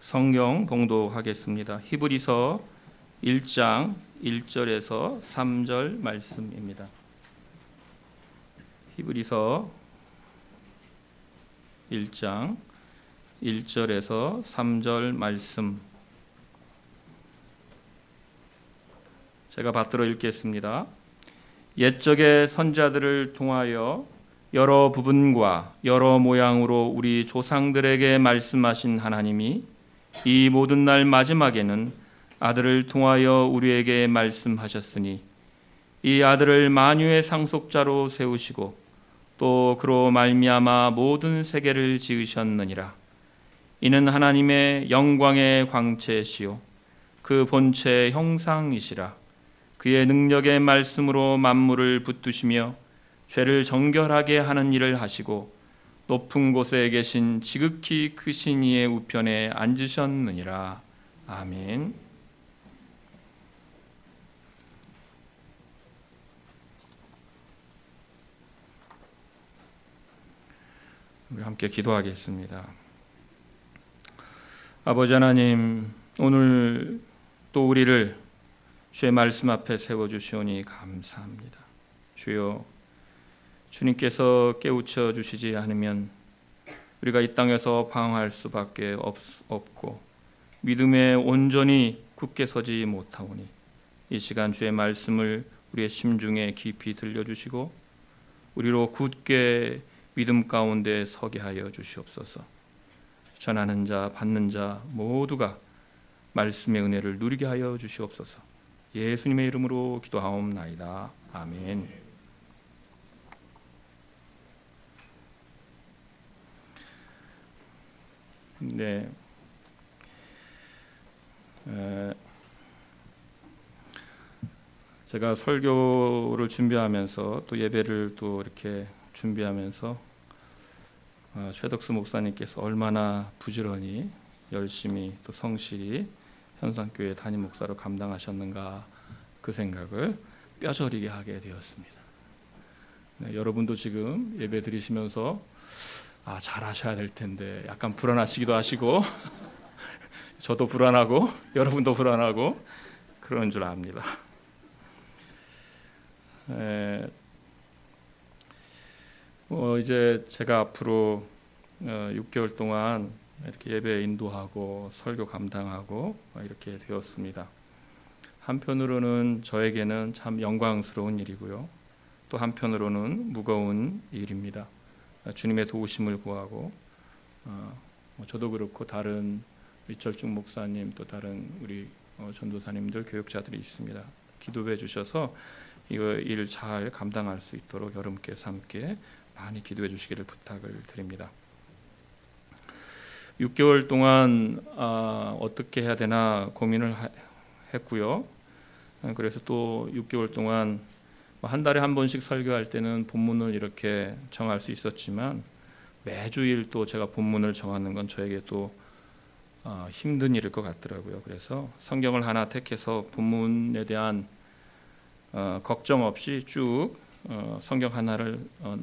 성경 봉독하겠습니다. 히브리서 1장 1절에서 3절 말씀입니다. 히브리서 1장 1절에서 3절 말씀, 제가 받들어 읽겠습니다. 옛적의 선자들을 통하여 여러 부분과 여러 모양으로 우리 조상들에게 말씀하신 하나님이 이 모든 날 마지막에는 아들을 통하여 우리에게 말씀하셨으니 이 아들을 만유의 상속자로 세우시고 또 그로 말미암아 모든 세계를 지으셨느니라. 이는 하나님의 영광의 광채시요 그 본체의 형상이시라. 그의 능력의 말씀으로 만물을 붙드시며 죄를 정결하게 하는 일을 하시고 높은 곳에 계신 지극히 크신 이의 우편에 앉으셨느니라. 아멘. 우리 함께 기도하겠습니다. 아버지 하나님, 오늘 또 우리를 주의 말씀 앞에 세워주시오니 감사합니다. 주여, 주님께서 깨우쳐 주시지 않으면 우리가 이 땅에서 방황할 수밖에 없고 믿음에 온전히 굳게 서지 못하오니 이 시간 주의 말씀을 우리의 심중에 깊이 들려주시고 우리로 굳게 믿음 가운데 서게 하여 주시옵소서. 전하는 자 받는 자 모두가 말씀의 은혜를 누리게 하여 주시옵소서. 예수님의 이름으로 기도하옵나이다. 아멘. 네, 제가 설교를 준비하면서 또 예배를 또 이렇게 준비하면서 최덕수 목사님께서 얼마나 부지런히 열심히 또 성실히 현상교회 담임 목사로 감당하셨는가, 그 생각을 뼈저리게 하게 되었습니다. 네, 여러분도 지금 예배 드리시면서 잘하셔야 될 텐데 약간 불안하시기도 하시고 저도 불안하고 여러분도 불안하고 그런 줄 압니다. 이제 제가 앞으로 6개월 동안 이렇게 예배 인도하고 설교 감당하고 이렇게 되었습니다. 한편으로는 저에게는 참 영광스러운 일이고요, 또 한편으로는 무거운 일입니다. 주님의 도우심을 구하고 저도 그렇고 다른 이철중 목사님 또 다른 우리 전도사님들 교육자들이 있습니다. 기도해 주셔서 이거 일 잘 감당할 수 있도록 여러분께서 함께 많이 기도해 주시기를 부탁을 드립니다. 6개월 동안 어떻게 해야 되나 고민을 했고요. 그래서 또 6개월 동안 한 달에 한 번씩 설교할 때는 본문을 이렇게 정할 수 있었지만 매주일 또 제가 본문을 정하는 건 저에게 또 힘든 일일 것 같더라고요. 그래서 성경을 하나 택해서 본문에 대한 걱정 없이 쭉 성경 하나를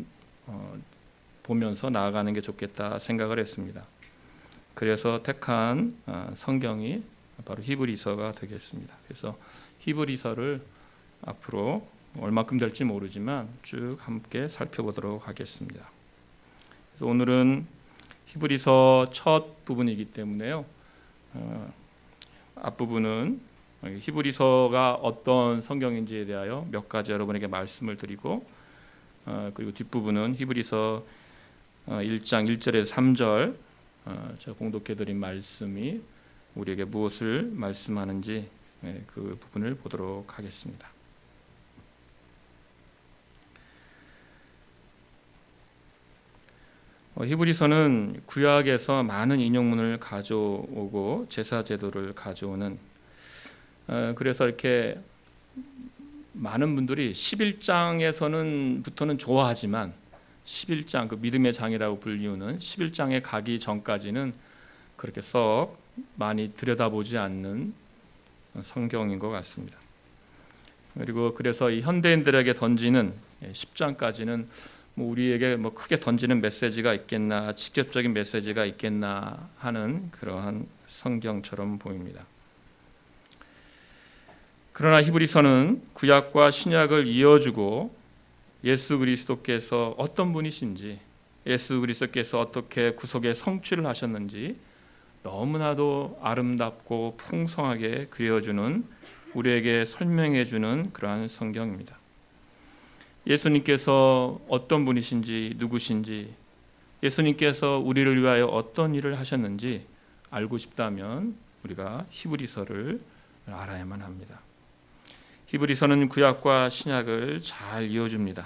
보면서 나아가는 게 좋겠다 생각을 했습니다. 그래서 택한 성경이 바로 히브리서가 되겠습니다. 그래서 히브리서를 앞으로 얼마큼 될지 모르지만 쭉 함께 살펴보도록 하겠습니다. 그래서 오늘은 히브리서 첫 부분이기 때문에요, 앞부분은 히브리서가 어떤 성경인지에 대하여 몇 가지 여러분에게 말씀을 드리고, 그리고 뒷부분은 히브리서 1장 1절에서 3절 제가 봉독해드린 말씀이 우리에게 무엇을 말씀하는지 그 부분을 보도록 하겠습니다. 히브리서는 구약에서 많은 인용문을 가져오고 제사 제도를 가져오는, 그래서 이렇게 많은 분들이 11장에서는부터는 좋아하지만 11장, 그 믿음의 장이라고 불리우는 11장에 가기 전까지는 그렇게 썩 많이 들여다보지 않는 성경인 것 같습니다. 그리고 그래서 이 현대인들에게 던지는 10장까지는 우리에게 크게 던지는 메시지가 있겠나, 직접적인 메시지가 있겠나 하는 그러한 성경처럼 보입니다. 그러나 히브리서는 구약과 신약을 이어주고 예수 그리스도께서 어떤 분이신지, 예수 그리스도께서 어떻게 구속의 성취를 하셨는지 너무나도 아름답고 풍성하게 그려주는, 우리에게 설명해주는 그러한 성경입니다. 예수님께서 어떤 분이신지, 누구신지, 예수님께서 우리를 위하여 어떤 일을 하셨는지 알고 싶다면 우리가 히브리서를 알아야만 합니다. 히브리서는 구약과 신약을 잘 이어줍니다.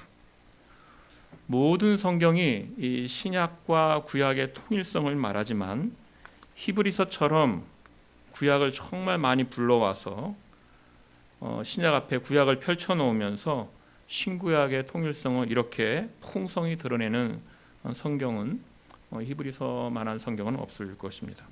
모든 성경이 이 신약과 구약의 통일성을 말하지만 히브리서처럼 구약을 정말 많이 불러와서 신약 앞에 구약을 펼쳐놓으면서 신구약의 통일성을 이렇게 풍성히 드러내는 성경은 히브리서만한 성경은 없을 것입니다.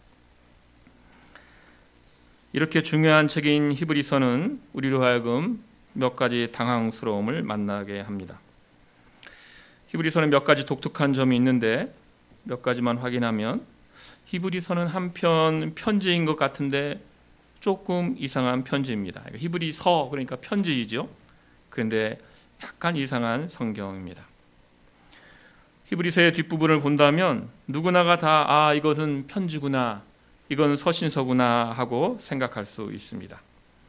이렇게 중요한 책인 히브리서는 우리로 하여금 몇 가지 당황스러움을 만나게 합니다. 히브리서는 몇 가지 독특한 점이 있는데 몇 가지만 확인하면, 히브리서는 한편 편지인 것 같은데 조금 이상한 편지입니다. 히브리서 그러니까 편지이죠. 그런데 약간 이상한 성경입니다. 히브리서의 뒷부분을 본다면 누구나가 다 이것은 편지구나, 이건 서신서구나 하고 생각할 수 있습니다.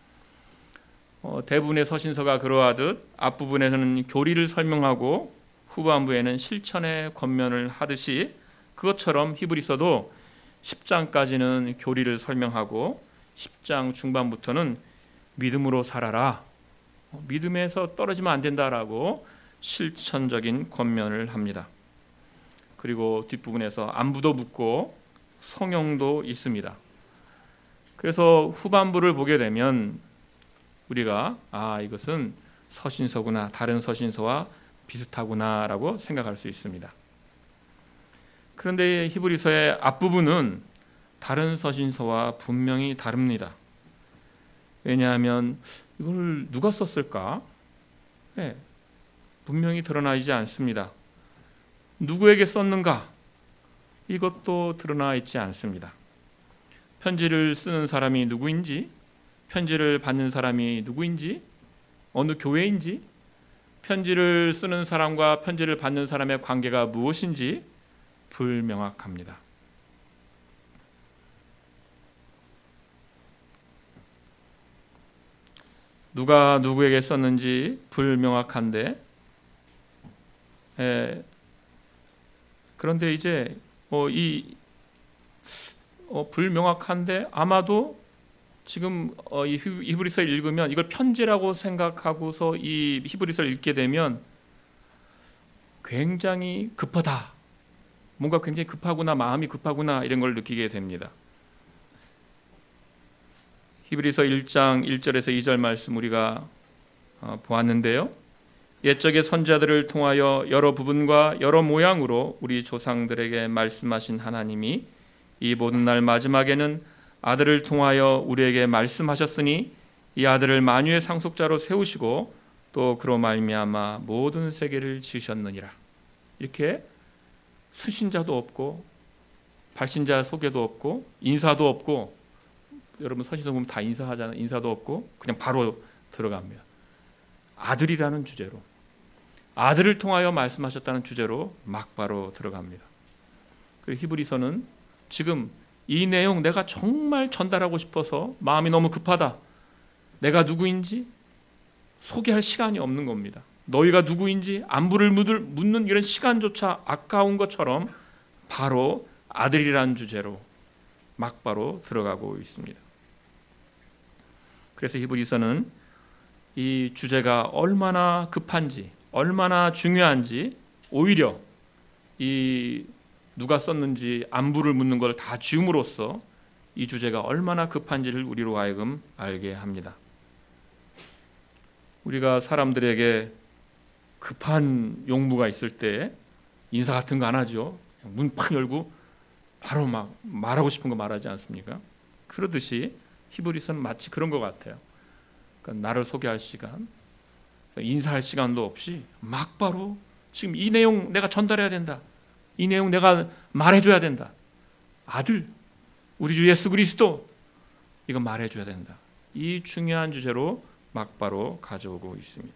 대부분의 서신서가 그러하듯 앞부분에서는 교리를 설명하고 후반부에는 실천의 권면을 하듯이, 그것처럼 히브리서도 10장까지는 교리를 설명하고 10장 중반부터는 믿음으로 살아라, 믿음에서 떨어지면 안 된다라고 실천적인 권면을 합니다. 그리고 뒷부분에서 안부도 묻고 성용도 있습니다. 그래서 후반부를 보게 되면 우리가 이것은 서신서구나, 다른 서신서와 비슷하구나라고 생각할 수 있습니다. 그런데 히브리서의 앞부분은 다른 서신서와 분명히 다릅니다. 왜냐하면 이걸 누가 썼을까? 분명히 드러나 있지 않습니다. 누구에게 썼는가? 이것도 드러나 있지 않습니다. 편지를 쓰는 사람이 누구인지, 편지를 받는 사람이 누구인지, 어느 교회인지, 편지를 쓰는 사람과 편지를 받는 사람의 관계가 무엇인지 불명확합니다. 누가 누구에게 썼는지 불명확한데, 그런데 이제 불명확한데 아마도 지금 이 히브리서를 읽으면 이걸 편지라고 생각하고서 이 히브리서를 읽게 되면 굉장히 급하다, 뭔가 굉장히 급하구나, 마음이 급하구나, 이런 걸 느끼게 됩니다. 히브리서 1장 1절에서 2절 말씀 우리가 보았는데요. 옛적의 선지자들을 통하여 여러 부분과 여러 모양으로 우리 조상들에게 말씀하신 하나님이 이 모든 날 마지막에는 아들을 통하여 우리에게 말씀하셨으니 이 아들을 만유의 상속자로 세우시고 또 그로 말미암아 모든 세계를 지으셨느니라. 이렇게 수신자도 없고 발신자 소개도 없고 인사도 없고, 여러분 서신서 보면 다 인사하잖아요. 인사도 없고 그냥 바로 들어갑니다. 아들이라는 주제로, 아들을 통하여 말씀하셨다는 주제로 막 바로 들어갑니다. 그리고 히브리서는 지금 이 내용 내가 정말 전달하고 싶어서 마음이 너무 급하다, 내가 누구인지 소개할 시간이 없는 겁니다. 너희가 누구인지 안부를 묻는 이런 시간조차 아까운 것처럼 바로 아들이라는 주제로 막바로 들어가고 있습니다. 그래서 히브리서는 이 주제가 얼마나 급한지, 얼마나 중요한지, 오히려 이 누가 썼는지 안부를 묻는 걸 다 지움으로써 이 주제가 얼마나 급한지를 우리로 하여금 알게 합니다. 우리가 사람들에게 급한 용무가 있을 때 인사 같은 거 안 하죠. 문 팍 열고 바로 막 말하고 싶은 거 말하지 않습니까? 그러듯이 히브리서는 마치 그런 것 같아요. 그러니까 나를 소개할 시간, 인사할 시간도 없이 막바로 지금 이 내용 내가 전달해야 된다. 이 내용 내가 말해줘야 된다. 아들, 우리 주 예수 그리스도, 이거 말해줘야 된다. 이 중요한 주제로 막바로 가져오고 있습니다.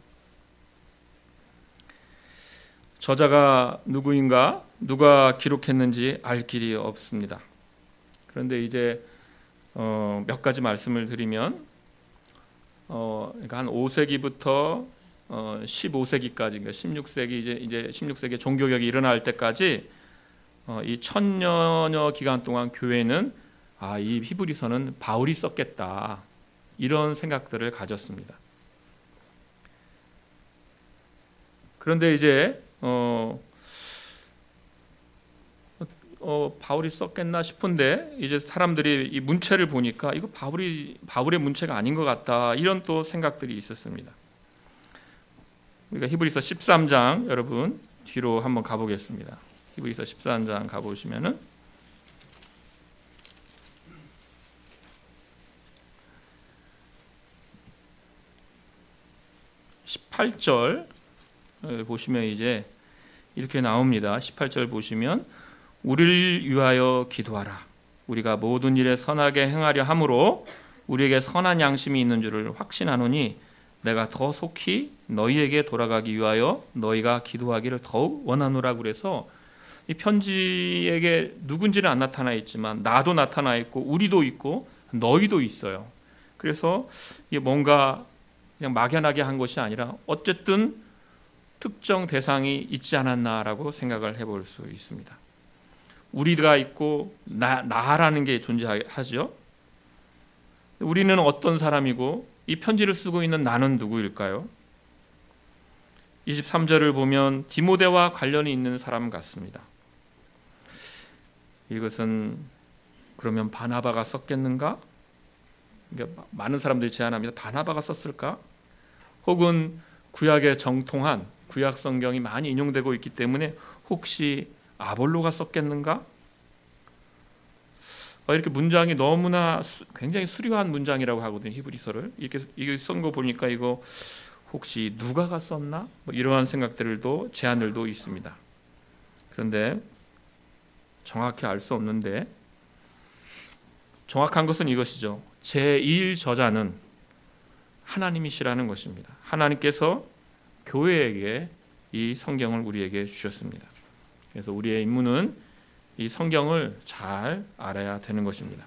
저자가 누구인가, 누가 기록했는지 알 길이 없습니다. 그런데 이제 몇 가지 말씀을 드리면, 그러니까 한 5세기부터 15세기까지, 그러니까 16세기 이제 16세기 종교개혁이 일어날 때까지 이 1000년여 기간 동안 교회는 이 히브리서는 바울이 썼겠다, 이런 생각들을 가졌습니다. 그런데 이제 바울이 썼겠나 싶은데 이제 사람들이 이 문체를 보니까 이거 바울의 문체가 아닌 것 같다, 이런 또 생각들이 있었습니다. 우리가 히브리서 13장 여러분 뒤로 한번 가보겠습니다. 히브리서 13장 가보시면은 18절 보시면 이제 이렇게 나옵니다. 18절 보시면 우리를 위하여 기도하라. 우리가 모든 일에 선하게 행하려 함으로 우리에게 선한 양심이 있는 줄을 확신하노니 내가 더 속히 너희에게 돌아가기 위하여 너희가 기도하기를 더욱 원하노라. 그래서 이 편지에게 누군지는 안 나타나 있지만 나도 나타나 있고 우리도 있고 너희도 있어요. 그래서 이게 뭔가 그냥 막연하게 한 것이 아니라 어쨌든 특정 대상이 있지 않았나라고 생각을 해볼 수 있습니다. 우리가 있고 나라는 게 존재하죠. 우리는 어떤 사람이고 이 편지를 쓰고 있는 나는 누구일까요? 23절을 보면 디모데와 관련이 있는 사람 같습니다. 이것은 그러면 바나바가 썼겠는가? 많은 사람들이 제안합니다. 바나바가 썼을까? 혹은 구약에 정통한 구약 성경이 많이 인용되고 있기 때문에 혹시 아볼로가 썼겠는가? 이렇게 문장이 너무나 굉장히 수려한 문장이라고 하거든요. 히브리서를 이게 쓴 거 보니까 이거 혹시 누가가 썼나? 이러한 생각들도 제안들도 있습니다. 그런데 정확히 알 수 없는데 정확한 것은 이것이죠. 제2일 저자는 하나님이시라는 것입니다. 하나님께서 교회에게 이 성경을 우리에게 주셨습니다. 그래서 우리의 임무는 이 성경을 잘 알아야 되는 것입니다.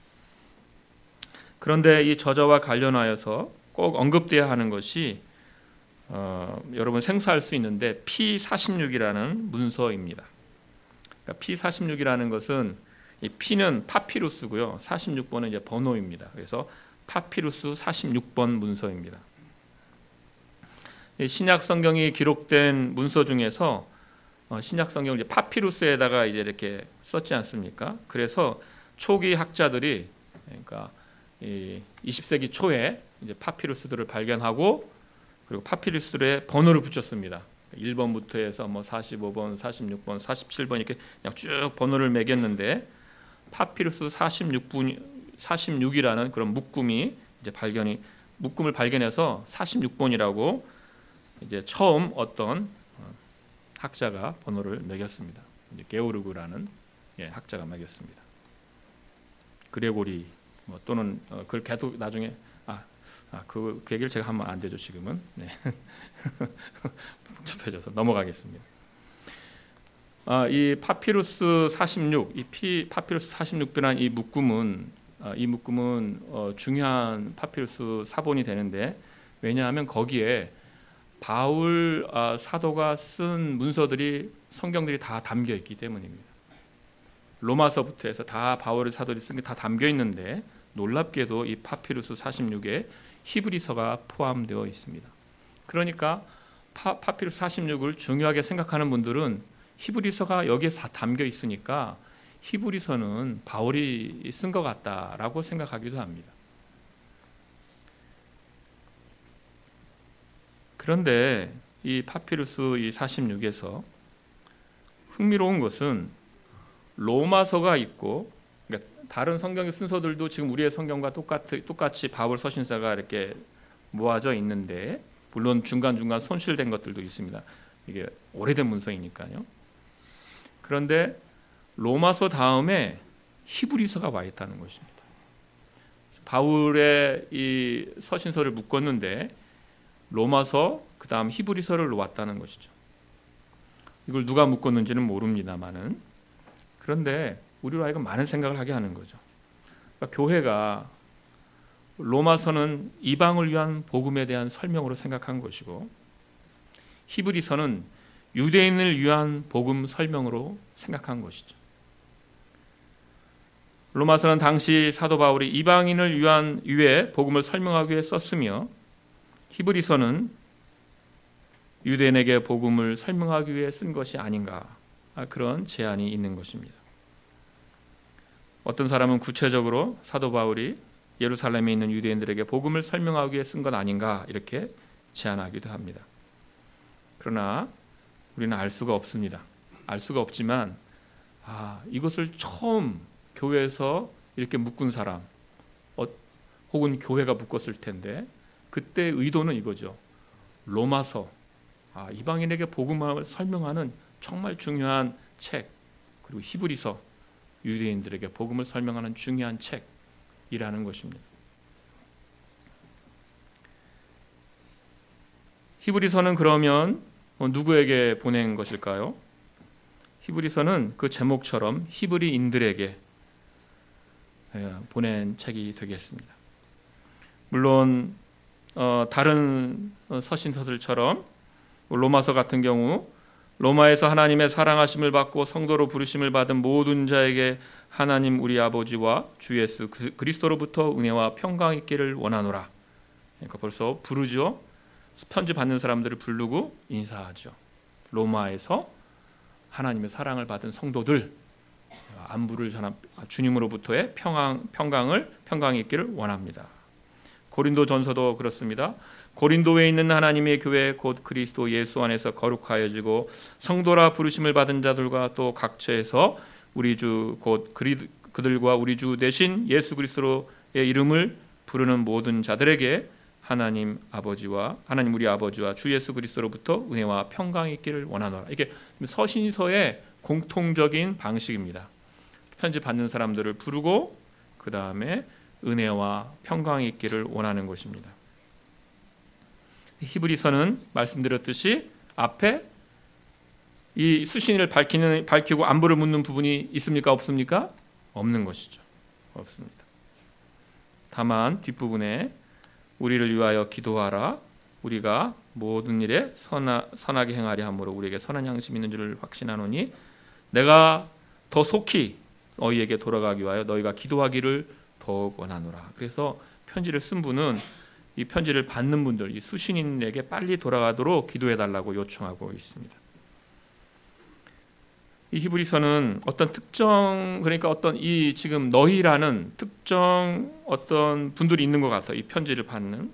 그런데 이 저자와 관련하여서 꼭 언급되어야 하는 것이 여러분 생소할 수 있는데 P46이라는 문서입니다. 그러니까 P46이라는 것은 이 P는 파피루스고요. 46번은 이제 번호입니다. 그래서 파피루스 46번 문서입니다. 신약 성경이 기록된 문서 중에서 신약 성경을 이제 파피루스에다가 이제 이렇게 썼지 않습니까? 그래서 초기 학자들이 그러니까 20세기 초에 이제 파피루스들을 발견하고 그리고 파피루스들의 번호를 붙였습니다. 1번부터 해서 뭐 45번, 46번, 47번 이렇게 그냥 쭉 번호를 매겼는데 파피루스 46이라는 그런 묶음을 발견해서 46번이라고 이제 처음 어떤 학자가 번호를 매겼습니다. 이제 게오르그라는 학자가 매겼습니다. 그레고리 또는 그걸 계속 나중에 그 얘기를 제가 하면 안 되죠 지금은. 네. 복잡해져서 넘어가겠습니다. 이 파피루스 46, 파피루스 46이라는 이 묶음은 중요한 파피루스 사본이 되는데 왜냐하면 거기에 바울 사도가 쓴 문서들이 성경들이 다 담겨 있기 때문입니다. 로마서부터 해서 다 바울의 사도들이 쓴 게 다 담겨 있는데 놀랍게도 이 파피루스 46에 히브리서가 포함되어 있습니다. 그러니까 파피루스 46을 중요하게 생각하는 분들은 히브리서가 여기에 다 담겨 있으니까 히브리서는 바울이 쓴 것 같다라고 생각하기도 합니다. 그런데 이 파피루스 이 46에서 흥미로운 것은 로마서가 있고 그러니까 다른 성경의 순서들도 지금 우리의 성경과 똑같이 바울 서신서가 이렇게 모아져 있는데 물론 중간중간 손실된 것들도 있습니다. 이게 오래된 문서이니까요. 그런데 로마서 다음에 히브리서가 와 있다는 것입니다. 바울의 이 서신서를 묶었는데 로마서 그다음 히브리서를 놓았다는 것이죠. 이걸 누가 묶었는지는 모릅니다만은, 그런데 우리로 하여금 많은 생각을 하게 하는 거죠. 그러니까 교회가 로마서는 이방을 위한 복음에 대한 설명으로 생각한 것이고 히브리서는 유대인을 위한 복음 설명으로 생각한 것이죠. 로마서는 당시 사도 바울이 이방인을 위해 복음을 설명하기 위해 썼으며 히브리서는 유대인에게 복음을 설명하기 위해 쓴 것이 아닌가, 그런 제안이 있는 것입니다. 어떤 사람은 구체적으로 사도 바울이 예루살렘에 있는 유대인들에게 복음을 설명하기 위해 쓴 것 아닌가 이렇게 제안하기도 합니다. 그러나 우리는 알 수가 없습니다. 알 수가 없지만 이것을 처음 교회에서 이렇게 묶은 사람 혹은 교회가 묶었을 텐데 그때 의도는 이거죠. 로마서, 이방인에게 복음을 설명하는 정말 중요한 책, 그리고 히브리서, 유대인들에게 복음을 설명하는 중요한 책이라는 것입니다. 히브리서는 그러면 누구에게 보낸 것일까요? 히브리서는 그 제목처럼 히브리인들에게 보낸 책이 되겠습니다. 물론 다른 서신서들처럼 로마서 같은 경우 로마에서 하나님의 사랑하심을 받고 성도로 부르심을 받은 모든 자에게 하나님 우리 아버지와 주 예수 그리스도로부터 은혜와 평강이 있기를 원하노라. 그러니까 벌써 부르죠. 편지 받는 사람들을 부르고 인사하죠. 로마에서 하나님의 사랑을 받은 성도들, 안부를 전한 주님으로부터의 평강이 있기를 원합니다. 고린도 전서도 그렇습니다. 고린도에 있는 하나님의 교회 곧 그리스도 예수 안에서 거룩하여지고 성도라 부르심을 받은 자들과 또 각처에서 우리 주 곧 그들과 우리 주 대신 예수 그리스도의 이름을 부르는 모든 자들에게 하나님 우리 아버지와 주 예수 그리스도로부터 은혜와 평강이 있기를 원하노라. 이게 서신서의 공통적인 방식입니다. 편지 받는 사람들을 부르고 그 다음에 은혜와 평강이 있기를 원하는 것입니다. 히브리서는 말씀드렸듯이 앞에 이 수신을 밝히고 안부를 묻는 부분이 있습니까? 없습니까? 없는 것이죠. 없습니다. 다만 뒷부분에 우리를 위하여 기도하라. 우리가 모든 일에 선하게 행하려 함으로 우리에게 선한 양심이 있는 줄을 확신하노니 내가 더 속히 너희에게 돌아가기 위하여 너희가 기도하기를 더욱 원하노라. 그래서 편지를 쓴 분은 이 편지를 받는 분들, 이 수신인에게 빨리 돌아가도록 기도해달라고 요청하고 있습니다. 이 히브리서는 어떤 특정, 그러니까 어떤 이 지금 너희라는 특정 어떤 분들이 있는 것 같아요. 이 편지를 받는.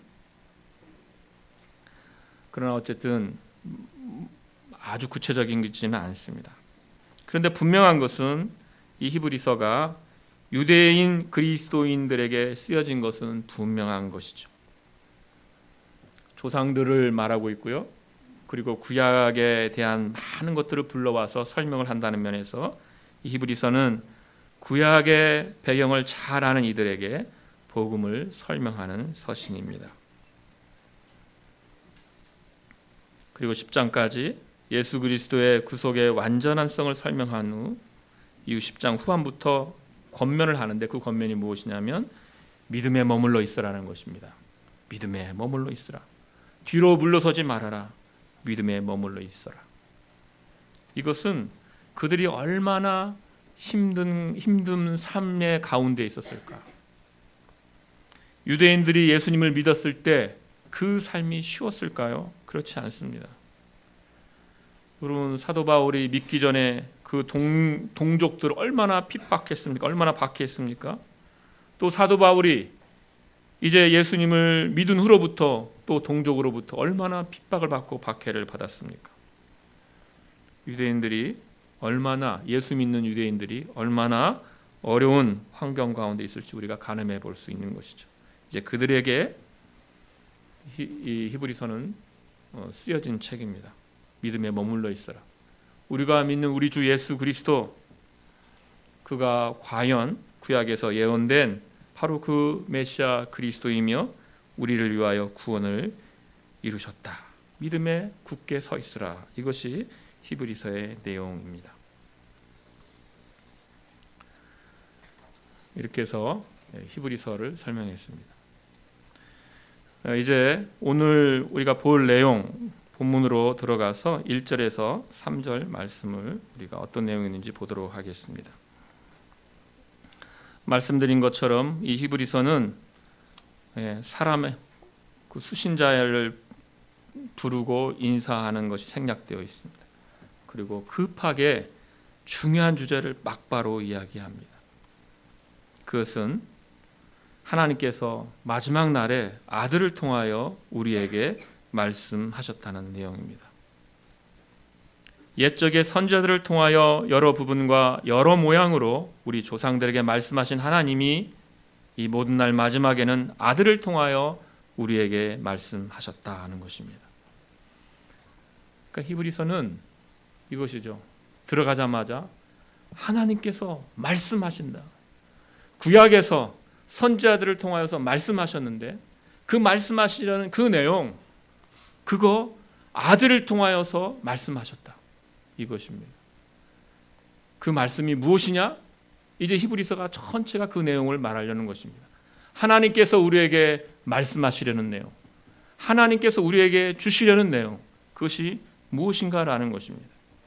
그러나 어쨌든 아주 구체적인 것지는 않습니다. 그런데 분명한 것은 이 히브리서가 유대인 그리스도인들에게 쓰여진 것은 분명한 것이죠. 조상들을 말하고 있고요. 그리고 구약에 대한 많은 것들을 불러와서 설명을 한다는 면에서 이 히브리서는 구약의 배경을 잘 아는 이들에게 복음을 설명하는 서신입니다. 그리고 10장까지 예수 그리스도의 구속의 완전한 성을 설명한 후 이후 10장 후반부터 권면을 하는데 그 권면이 무엇이냐면 믿음에 머물러 있으라는 것입니다. 믿음에 머물러 있으라. 뒤로 물러서지 말아라. 믿음에 머물러 있어라. 이것은 그들이 얼마나 힘든 삶의 가운데 있었을까. 유대인들이 예수님을 믿었을 때 그 삶이 쉬웠을까요? 그렇지 않습니다. 여러분 사도 바울이 믿기 전에 그 동족들 얼마나 핍박했습니까? 얼마나 박해했습니까? 또 사도 바울이 이제 예수님을 믿은 후로부터 또 동족으로부터 얼마나 핍박을 받고 박해를 받았습니까? 유대인들이 얼마나 예수 믿는 유대인들이 얼마나 어려운 환경 가운데 있을지 우리가 가늠해 볼 수 있는 것이죠. 이제 그들에게 이 히브리서는 쓰여진 책입니다. 믿음에 머물러 있어라. 우리가 믿는 우리 주 예수 그리스도, 그가 과연 구약에서 예언된 바로 그 메시아 그리스도이며 우리를 위하여 구원을 이루셨다. 믿음에 굳게 서 있으라. 이것이 히브리서의 내용입니다. 이렇게 해서 히브리서를 설명했습니다. 이제 오늘 우리가 볼 내용 본문으로 들어가서 1절에서 3절 말씀을 우리가 어떤 내용이 있는지 보도록 하겠습니다. 말씀드린 것처럼 이 히브리서는 사람의 그 수신자를 부르고 인사하는 것이 생략되어 있습니다. 그리고 급하게 중요한 주제를 막바로 이야기합니다. 그것은 하나님께서 마지막 날에 아들을 통하여 우리에게 말씀하셨다는 내용입니다. 옛적의 선지자들을 통하여 여러 부분과 여러 모양으로 우리 조상들에게 말씀하신 하나님이 이 모든 날 마지막에는 아들을 통하여 우리에게 말씀하셨다는 것입니다. 그러니까 히브리서는 이것이죠. 들어가자마자 하나님께서 말씀하신다. 구약에서 선지자들을 통하여서 말씀하셨는데 그 말씀하시려는 그 내용, 그거 아들을 통하여서 말씀하셨다. 이것입니다. 그 말씀이 무엇이냐? 이제 히브리서가 전체가 그 내용을 말하려는 것입니다. 하나님께서 우리에게 말씀하시려는 내용, 하나님께서 우리에게 주시려는 내용, 그것이 무엇인가라는 것입니다.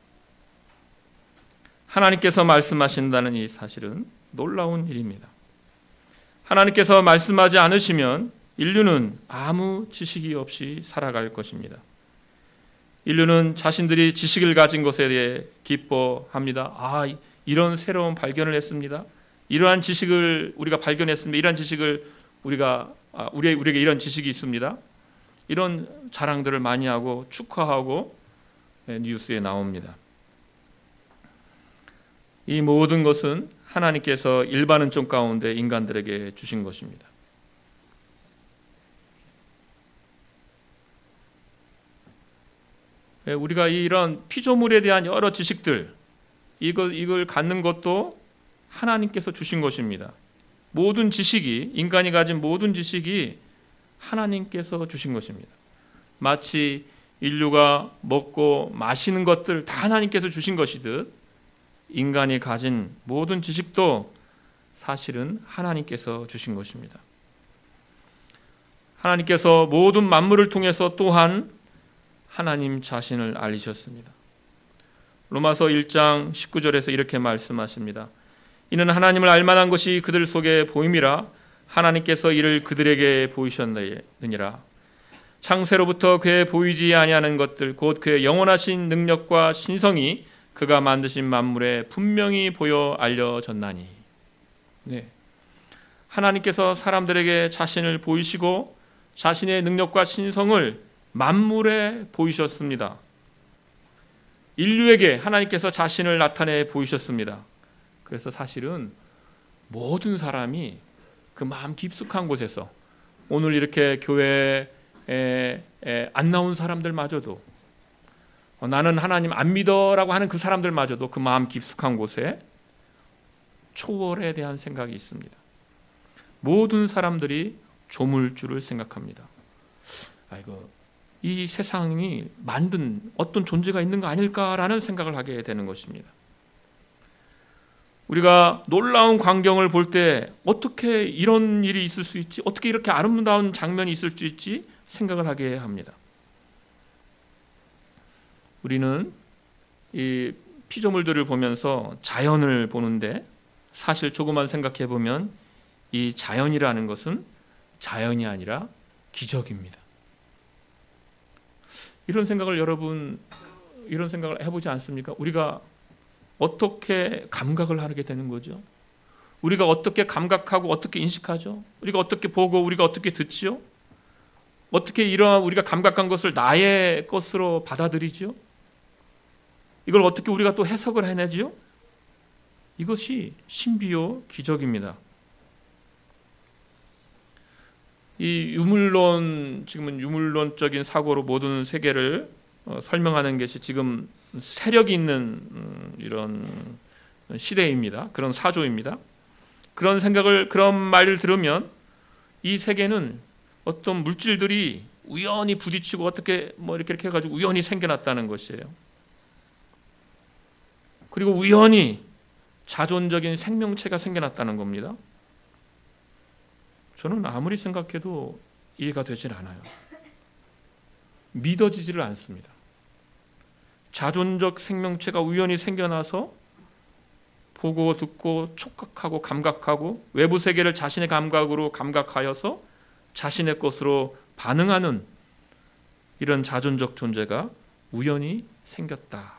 하나님께서 말씀하신다는 이 사실은 놀라운 일입니다. 하나님께서 말씀하지 않으시면 인류는 아무 지식이 없이 살아갈 것입니다. 인류는 자신들이 지식을 가진 것에 대해 기뻐합니다. 이런 새로운 발견을 했습니다. 이러한 지식을 우리가 발견했습니다. 이러한 지식을 우리에게 이런 지식이 있습니다. 이런 자랑들을 많이 하고 축하하고 뉴스에 나옵니다. 이 모든 것은 하나님께서 일반 은총 가운데 인간들에게 주신 것입니다. 우리가 이런 피조물에 대한 여러 지식들, 이걸 갖는 것도 하나님께서 주신 것입니다. 모든 지식이, 인간이 가진 모든 지식이 하나님께서 주신 것입니다. 마치 인류가 먹고 마시는 것들 다 하나님께서 주신 것이듯 인간이 가진 모든 지식도 사실은 하나님께서 주신 것입니다. 하나님께서 모든 만물을 통해서 또한 하나님 자신을 알리셨습니다. 로마서 1장 19절에서 이렇게 말씀하십니다. 이는 하나님을 알만한 것이 그들 속에 보임이라 하나님께서 이를 그들에게 보이셨느니라. 창세로부터 그의 보이지 아니하는 것들 곧 그의 영원하신 능력과 신성이 그가 만드신 만물에 분명히 보여 알려졌나니. 네. 하나님께서 사람들에게 자신을 보이시고 자신의 능력과 신성을 만물에 보이셨습니다. 인류에게 하나님께서 자신을 나타내 보이셨습니다. 그래서 사실은 모든 사람이 그 마음 깊숙한 곳에서 오늘 이렇게 교회에 안 나온 사람들마저도 나는 하나님 안 믿어라고 하는 그 사람들마저도 그 마음 깊숙한 곳에 초월에 대한 생각이 있습니다. 모든 사람들이 조물주를 생각합니다. 이 세상이 만든 어떤 존재가 있는 거 아닐까라는 생각을 하게 되는 것입니다. 우리가 놀라운 광경을 볼 때 어떻게 이런 일이 있을 수 있지? 어떻게 이렇게 아름다운 장면이 있을 수 있지? 생각을 하게 합니다. 우리는 이 피조물들을 보면서 자연을 보는데 사실 조금만 생각해 보면 이 자연이라는 것은 자연이 아니라 기적입니다. 이런 생각을 해보지 않습니까? 우리가 어떻게 감각을 하게 되는 거죠? 우리가 어떻게 감각하고 어떻게 인식하죠? 우리가 어떻게 보고 우리가 어떻게 듣지요? 어떻게 이러한 우리가 감각한 것을 나의 것으로 받아들이죠? 이걸 어떻게 우리가 또 해석을 해내지요? 이것이 신비요 기적입니다. 이 지금은 유물론적인 사고로 모든 세계를 설명하는 것이 지금 세력이 있는 이런 시대입니다. 그런 사조입니다. 그런 생각을, 그런 말을 들으면 이 세계는 어떤 물질들이 우연히 부딪히고 어떻게 이렇게 해가지고 우연히 생겨났다는 것이에요. 그리고 우연히 자존적인 생명체가 생겨났다는 겁니다. 저는 아무리 생각해도 이해가 되질 않아요. 믿어지지를 않습니다. 자존적 생명체가 우연히 생겨나서 보고 듣고 촉각하고 감각하고 외부 세계를 자신의 감각으로 감각하여서 자신의 것으로 반응하는 이런 자존적 존재가 우연히 생겼다.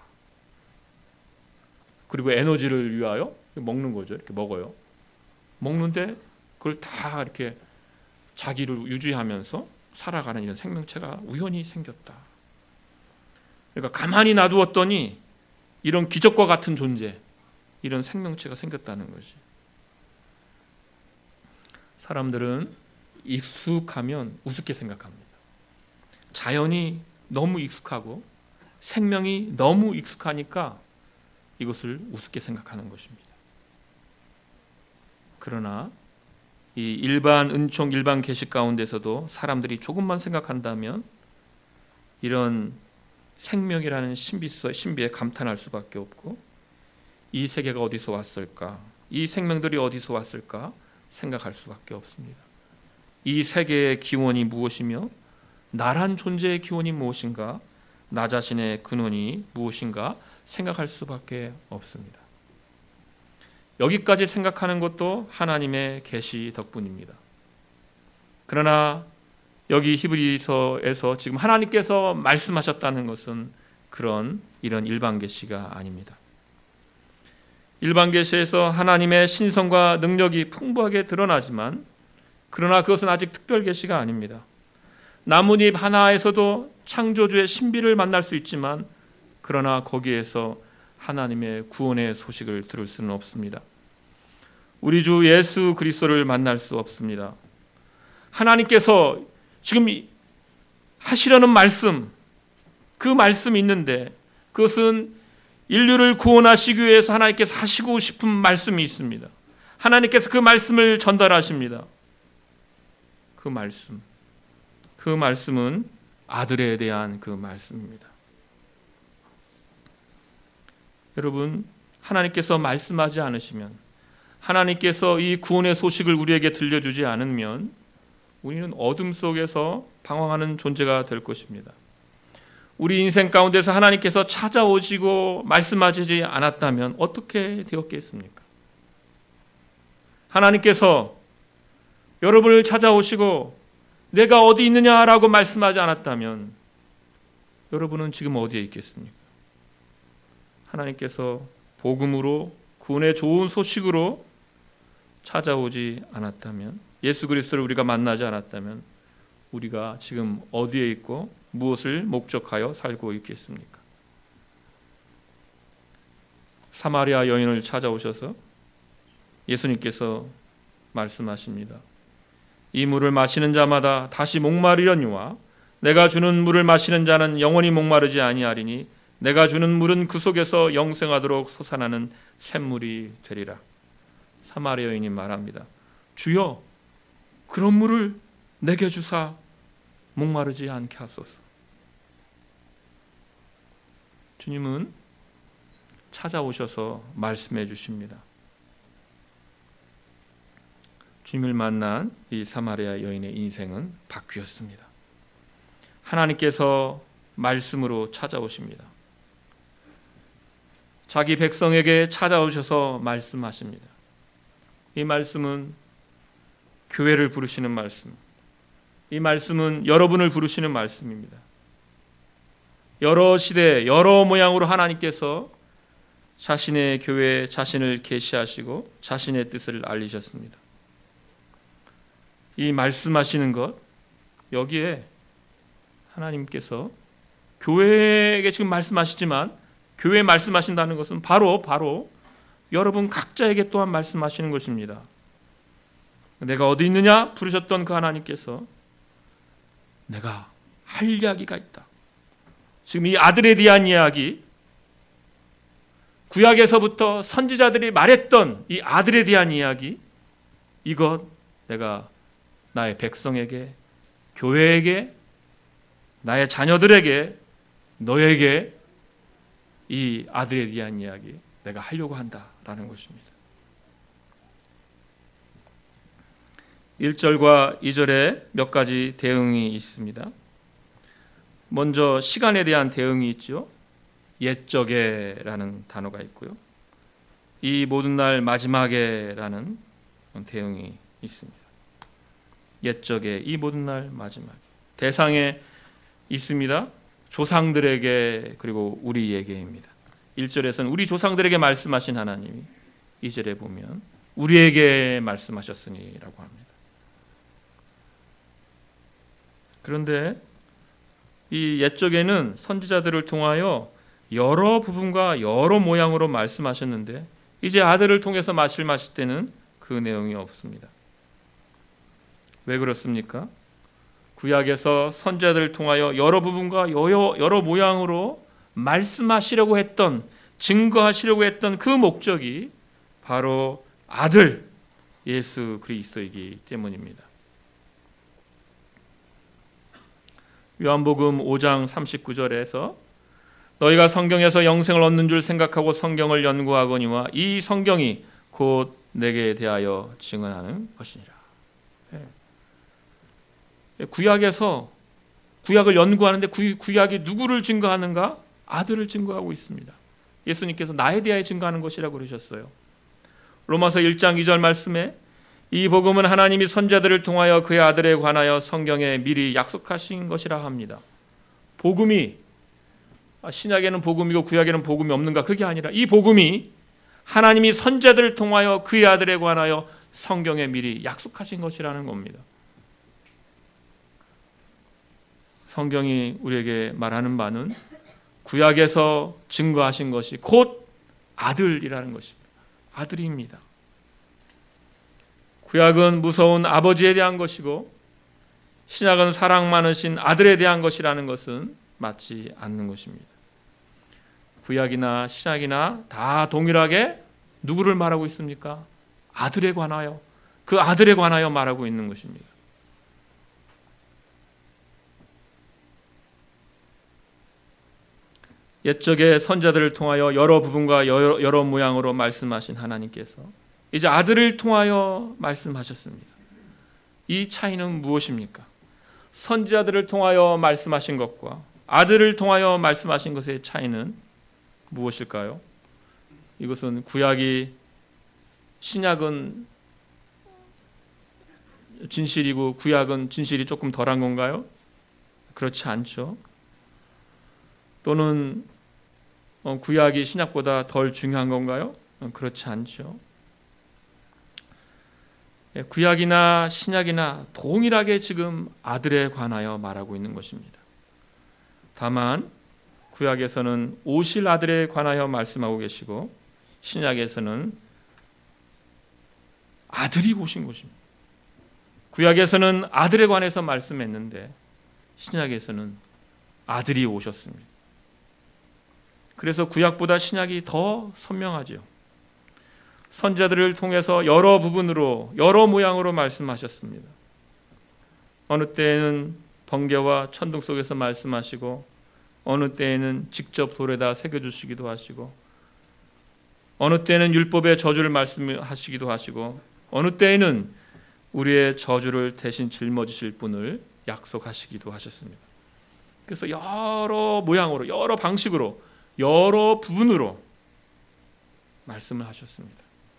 그리고 에너지를 위하여 먹는 거죠. 이렇게 먹어요. 먹는데 그걸 다 이렇게 자기를 유지하면서 살아가는 이런 생명체가 우연히 생겼다. 그러니까 가만히 놔두었더니 이런 기적과 같은 존재, 이런 생명체가 생겼다는 것이. 사람들은 익숙하면 우습게 생각합니다. 자연이 너무 익숙하고 생명이 너무 익숙하니까 이것을 우습게 생각하는 것입니다. 그러나 이 일반 은총, 일반 계시 가운데서도 사람들이 조금만 생각한다면 이런 생명이라는 신비에 감탄할 수밖에 없고, 이 세계가 어디서 왔을까? 이 생명들이 어디서 왔을까? 생각할 수밖에 없습니다. 이 세계의 기원이 무엇이며 나란 존재의 기원이 무엇인가? 나 자신의 근원이 무엇인가? 생각할 수밖에 없습니다. 여기까지 생각하는 것도 하나님의 계시 덕분입니다. 그러나 여기 히브리서에서 지금 하나님께서 말씀하셨다는 것은 이런 일반 계시가 아닙니다. 일반 계시에서 하나님의 신성과 능력이 풍부하게 드러나지만, 그러나 그것은 아직 특별 계시가 아닙니다. 나뭇잎 하나에서도 창조주의 신비를 만날 수 있지만, 그러나 거기에서 하나님의 구원의 소식을 들을 수는 없습니다. 우리 주 예수 그리스도를 만날 수 없습니다. 하나님께서 지금 하시려는 말씀, 그 말씀이 있는데 그것은 인류를 구원하시기 위해서 하나님께서 하시고 싶은 말씀이 있습니다. 하나님께서 그 말씀을 전달하십니다. 그 말씀은 아들에 대한 그 말씀입니다. 여러분, 하나님께서 말씀하지 않으시면, 하나님께서 이 구원의 소식을 우리에게 들려주지 않으면 우리는 어둠 속에서 방황하는 존재가 될 것입니다. 우리 인생 가운데서 하나님께서 찾아오시고 말씀하시지 않았다면 어떻게 되었겠습니까? 하나님께서 여러분을 찾아오시고 내가 어디 있느냐라고 말씀하지 않았다면 여러분은 지금 어디에 있겠습니까? 하나님께서 복음으로, 구원의 좋은 소식으로 찾아오지 않았다면, 예수 그리스도를 우리가 만나지 않았다면 우리가 지금 어디에 있고 무엇을 목적하여 살고 있겠습니까? 사마리아 여인을 찾아오셔서 예수님께서 말씀하십니다. 이 물을 마시는 자마다 다시 목마르려니와 내가 주는 물을 마시는 자는 영원히 목마르지 아니하리니 내가 주는 물은 그 속에서 영생하도록 솟아나는 샘물이 되리라. 사마리아 여인이 말합니다. 주여, 그런 물을 내게 주사 목마르지 않게 하소서. 주님은 찾아오셔서 말씀해 주십니다. 주님을 만난 이 사마리아 여인의 인생은 바뀌었습니다. 하나님께서 말씀으로 찾아오십니다. 자기 백성에게 찾아오셔서 말씀하십니다. 이 말씀은 교회를 부르시는 말씀, 이 말씀은 여러분을 부르시는 말씀입니다. 여러 시대, 여러 모양으로 하나님께서 자신의 교회에 자신을 계시하시고 자신의 뜻을 알리셨습니다. 이 말씀하시는 것, 여기에 하나님께서 교회에게 지금 말씀하시지만, 교회에 말씀하신다는 것은 바로 여러분 각자에게 또한 말씀하시는 것입니다. 내가 어디 있느냐 부르셨던 그 하나님께서 내가 할 이야기가 있다. 지금 이 아들에 대한 이야기, 구약에서부터 선지자들이 말했던 이 아들에 대한 이야기, 이것 내가 나의 백성에게, 교회에게, 나의 자녀들에게, 너에게 이 아들에 대한 이야기 내가 하려고 한다라는 것입니다. 1절과 2절에 몇 가지 대응이 있습니다. 먼저 시간에 대한 대응이 있죠. 옛적에라는 단어가 있고요. 이 모든 날 마지막에라는 대응이 있습니다. 옛적에, 이 모든 날 마지막에. 대상에 있습니다. 조상들에게, 그리고 우리에게입니다. 1절에서는 우리 조상들에게 말씀하신 하나님이, 2절에 보면 우리에게 말씀하셨으니라고 합니다. 그런데 이 옛적에는 선지자들을 통하여 여러 부분과 여러 모양으로 말씀하셨는데, 이제 아들을 통해서 마실 때는 그 내용이 없습니다. 왜 그렇습니까? 구약에서 선지자들을 통하여 여러 부분과 여러 모양으로 말씀하시려고 했던, 증거하시려고 했던 그 목적이 바로 아들 예수 그리스도이기 때문입니다. 요한복음 5장 39절에서 너희가 성경에서 영생을 얻는 줄 생각하고 성경을 연구하거니와 이 성경이 곧 내게 대하여 증언하는 것이니라. 구약에서 구약을 연구하는데 구약이 누구를 증거하는가? 아들을 증거하고 있습니다. 예수님께서 나에 대하여 증거하는 것이라고 그러셨어요. 로마서 1장 2절 말씀에 이 복음은 하나님이 선지자들을 통하여 그의 아들에 관하여 성경에 미리 약속하신 것이라 합니다. 복음이 신약에는 복음이고 구약에는 복음이 없는가? 그게 아니라 이 복음이 하나님이 선지자들을 통하여 그의 아들에 관하여 성경에 미리 약속하신 것이라는 겁니다. 성경이 우리에게 말하는 바는 구약에서 증거하신 것이 곧 아들이라는 것입니다. 아들입니다. 구약은 무서운 아버지에 대한 것이고 신약은 사랑 많으신 아들에 대한 것이라는 것은 맞지 않는 것입니다. 구약이나 신약이나 다 동일하게 누구를 말하고 있습니까? 아들에 관하여, 그 아들에 관하여 말하고 있는 것입니다. 옛적에 선지자들을 통하여 여러 부분과 여러 모양으로 말씀하신 하나님께서 이제 아들을 통하여 말씀하셨습니다. 이 차이는 무엇입니까? 선지자들을 통하여 말씀하신 것과 아들을 통하여 말씀하신 것의 차이는 무엇일까요? 이것은 구약이, 신약은 진실이고 구약은 진실이 조금 덜한 건가요? 그렇지 않죠. 또는 구약이 신약보다 덜 중요한 건가요? 그렇지 않죠. 구약이나 신약이나 동일하게 지금 아들에 관하여 말하고 있는 것입니다. 다만 구약에서는 오실 아들에 관하여 말씀하고 계시고 신약에서는 아들이 오신 것입니다. 구약에서는 아들에 관해서 말씀했는데 신약에서는 아들이 오셨습니다. 그래서 구약보다 신약이 더 선명하죠. 선지자들을 통해서 여러 부분으로 여러 모양으로 말씀하셨습니다. 어느 때에는 번개와 천둥 속에서 말씀하시고 어느 때에는 직접 돌에다 새겨주시기도 하시고 어느 때에는 율법의 저주를 말씀하시기도 하시고 어느 때에는 우리의 저주를 대신 짊어지실 분을 약속하시기도 하셨습니다. 그래서 여러 모양으로 여러 방식으로 여러 부분으로 말씀을 하셨습니다.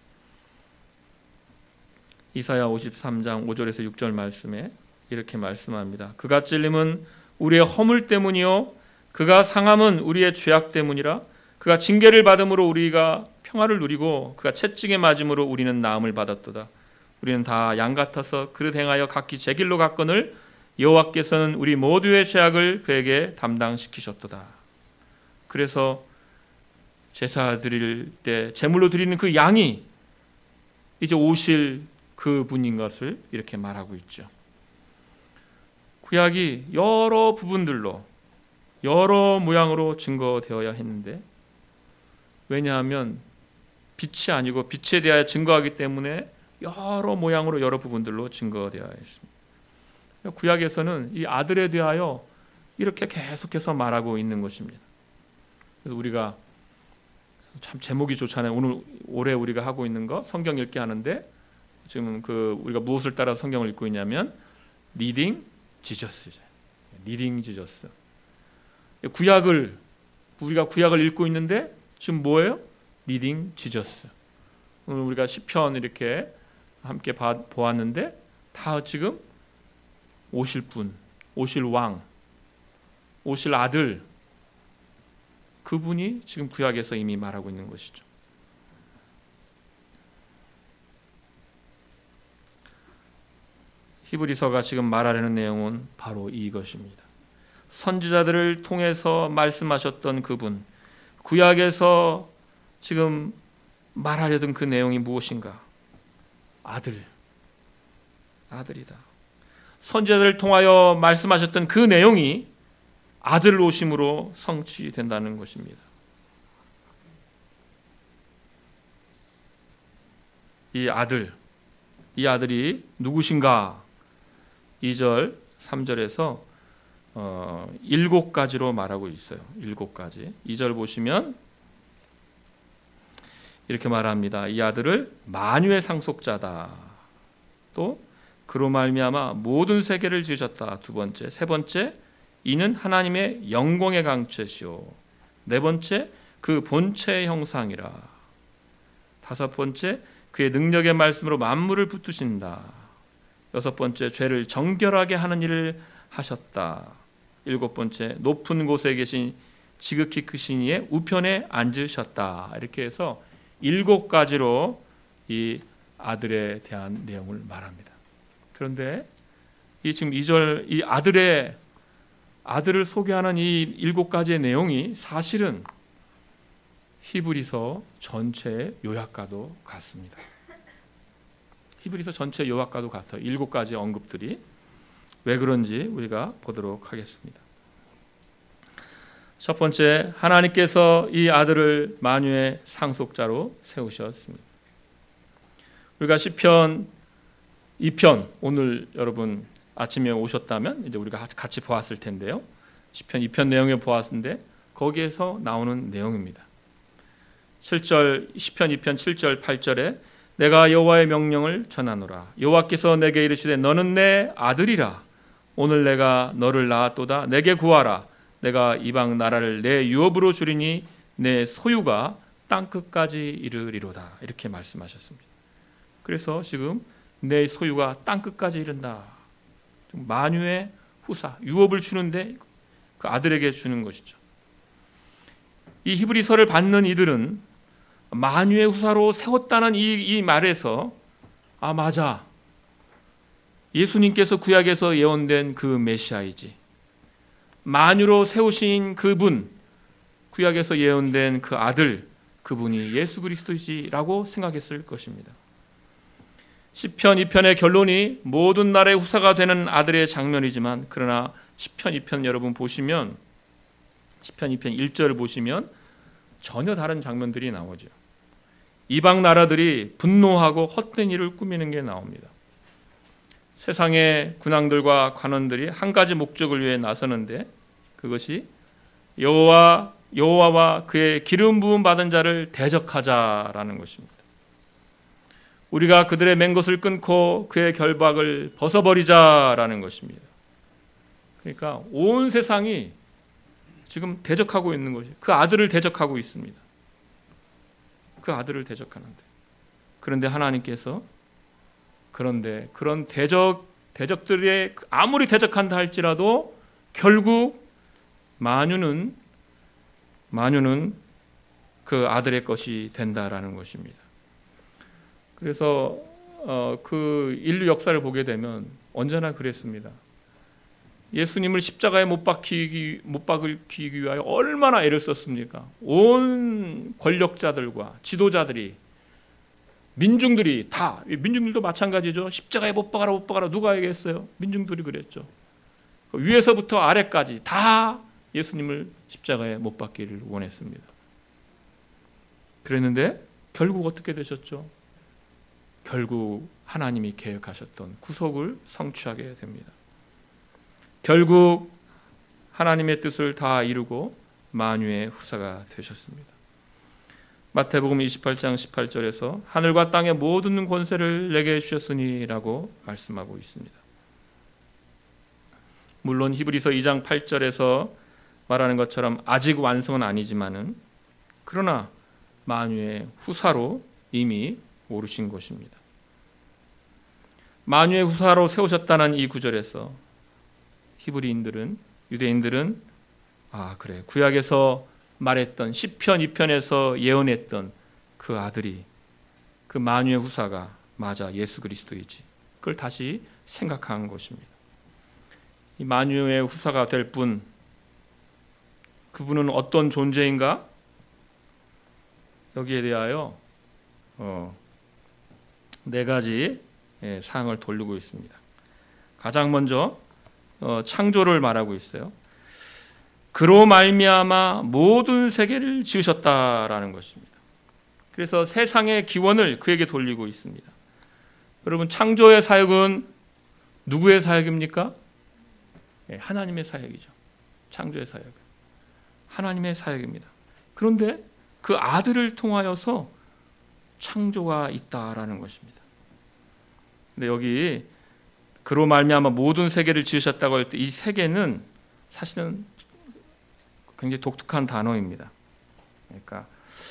이사야 53장 5절에서 6절 말씀에 이렇게 말씀합니다. 그가 찔림은 우리의 허물 때문이요 그가 상함은 우리의 죄악 때문이라. 그가 징계를 받음으로 우리가 평화를 누리고 그가 채찍에 맞음으로 우리는 나음을 받았도다. 우리는 다 양 같아서 그릇 행하여 각기 제 길로 갔거늘 여호와께서는 우리 모두의 죄악을 그에게 담당시키셨도다. 그래서 제사 드릴 때 제물로 드리는 그 양이 이제 오실 그 분인 것을 이렇게 말하고 있죠. 구약이 여러 부분들로 여러 모양으로 증거되어야 했는데, 왜냐하면 빛이 아니고 빛에 대하여 증거하기 때문에 여러 모양으로 여러 부분들로 증거되어야 했습니다. 구약에서는 이 아들에 대하여 이렇게 계속해서 말하고 있는 것입니다. 그래서 우리가 참 제목이 좋잖아요. 올해 우리가 하고 있는 거 성경 읽기 하는데, 지금 우리가 무엇을 따라 성경을 읽고 있냐면 리딩 지저스죠. 리딩 지저스. 우리가 구약을 읽고 있는데 지금 뭐예요? 리딩 지저스. 오늘 우리가 시편 이렇게 함께 보았는데, 다 지금 오실 분, 오실 왕, 오실 아들, 그분이 지금 구약에서 이미 말하고 있는 것이죠. 히브리서가 지금 말하려는 내용은 바로 이것입니다. 선지자들을 통해서 말씀하셨던 그분, 구약에서 지금 말하려던 그 내용이 무엇인가? 아들이다. 선지자들을 통하여 말씀하셨던 그 내용이 아들 오심으로 성취된다는 것입니다. 이 아들이 누구신가? 2절, 3절에서 7가지로 말하고 있어요. 7가지. 2절 보시면 이렇게 말합니다. 이 아들을 만유의 상속자다. 또 그로 말미암아 모든 세계를 지으셨다. 2번째. 3번째, 이는 하나님의 영광의 강체시오. 4번째, 그 본체의 형상이라. 5번째, 그의 능력의 말씀으로 만물을 붙드신다. 6번째, 죄를 정결하게 하는 일을 하셨다. 7번째, 높은 곳에 계신 지극히 크신 이의 우편에 앉으셨다. 이렇게 해서 7가지로 이 아들에 대한 내용을 말합니다. 그런데 지금 2절 이 아들을 소개하는 이 7가지의 내용이 사실은 히브리서 전체의 요약과도 같습니다. 히브리서 전체 요약과도 같아요. 7가지 언급들이 왜 그런지 우리가 보도록 하겠습니다. 첫 번째, 하나님께서 이 아들을 만유의 상속자로 세우셨습니다. 우리가 시편 2편, 오늘 여러분 아침에 오셨다면 이제 우리가 같이 보았을 텐데요. 시편 2편 내용을 보았는데 거기에서 나오는 내용입니다. 7절, 시편 2편 7절 8절에 내가 여호와의 명령을 전하노라. 여호와께서 내게 이르시되 너는 내 아들이라. 오늘 내가 너를 낳았도다. 내게 구하라. 내가 이방 나라를 내 유업으로 주리니 내 소유가 땅끝까지 이르리로다. 이렇게 말씀하셨습니다. 그래서 지금 내 소유가 땅끝까지 이른다. 만유의 후사, 유업을 주는데 그 아들에게 주는 것이죠. 이 히브리서를 받는 이들은 만유의 후사로 세웠다는 이 말에서 맞아, 예수님께서 구약에서 예언된 그 메시아이지, 만유로 세우신 그분, 구약에서 예언된 그 아들, 그분이 예수 그리스도이지라고 생각했을 것입니다. 시편 2편의 결론이 모든 나라의 후사가 되는 아들의 장면이지만, 그러나 시편 2편 여러분 보시면, 시편 2편 1절을 보시면 전혀 다른 장면들이 나오죠. 이방 나라들이 분노하고 헛된 일을 꾸미는 게 나옵니다. 세상의 군왕들과 관원들이 한 가지 목적을 위해 나서는데, 그것이 여호와와 그의 기름 부음 받은 자를 대적하자라는 것입니다. 우리가 그들의 맹것을 끊고 그의 결박을 벗어버리자라는 것입니다. 그러니까 온 세상이 지금 대적하고 있는 것이, 그 아들을 대적하고 있습니다. 그 아들을 대적하는데, 그런데 하나님께서 그런 대적들의 아무리 대적한다 할지라도 결국 만유는 그 아들의 것이 된다라는 것입니다. 그래서 그 인류 역사를 보게 되면 언제나 그랬습니다. 예수님을 십자가에 못 박히기 위하여 얼마나 애를 썼습니까? 온 권력자들과 지도자들이, 민중들이 다, 민중들도 마찬가지죠. 십자가에 못 박아라 누가 얘기했어요? 민중들이 그랬죠. 위에서부터 아래까지 다 예수님을 십자가에 못 박기를 원했습니다. 그랬는데 결국 어떻게 되셨죠? 결국 하나님이 계획하셨던 구속을 성취하게 됩니다. 결국 하나님의 뜻을 다 이루고 만유의 후사가 되셨습니다. 마태복음 28장 18절에서 하늘과 땅의 모든 권세를 내게 주셨으니라고 말씀하고 있습니다. 물론 히브리서 2장 8절에서 말하는 것처럼 아직 완성은 아니지만은 그러나 만유의 후사로 이미 오르신 것입니다. 만유의 후사로 세우셨다는 이 구절에서 히브리인들은, 유대인들은 그래, 구약에서 말했던 시편 2편에서 예언했던 그 아들이, 그 만유의 후사가 맞아 예수 그리스도이지, 그걸 다시 생각한 것입니다. 이 만유의 후사가 될 분, 그분은 어떤 존재인가? 여기에 대하여 네 가지 사항을 돌리고 있습니다. 가장 먼저 창조를 말하고 있어요. 그로 말미암아 모든 세계를 지으셨다라는 것입니다. 그래서 세상의 기원을 그에게 돌리고 있습니다. 여러분, 창조의 사역은 누구의 사역입니까? 하나님의 사역이죠. 창조의 사역은 하나님의 사역입니다. 그런데 그 아들을 통하여서 창조가 있다라는 것입니다. 근데 여기 그로 말미암아 모든 세계를 지으셨다고 할 때 이 세계는 사실은 굉장히 독특한 단어입니다. 그러니까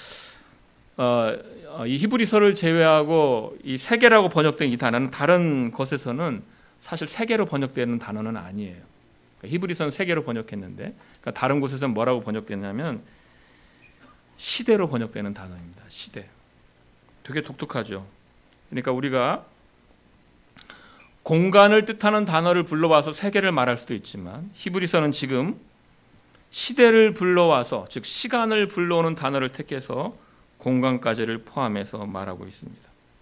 이 히브리서를 제외하고 이 세계라고 번역된 이 단어는 다른 것에서는 사실 세계로 번역되는 단어는 아니에요. 그러니까 히브리서는 세계로 번역했는데, 그러니까 다른 곳에서는 뭐라고 번역됐냐면 시대로 번역되는 단어입니다. 시대. 되게 독특하죠. 그러니까 우리가 공간을 뜻하는 단어를 불러와서 세계를 말할 수도 있지만 히브리서는 지금 시대를 불러와서, 즉 시간을 불러오는 단어를 택해서 공간까지를 포함해서 말하고 있습니다.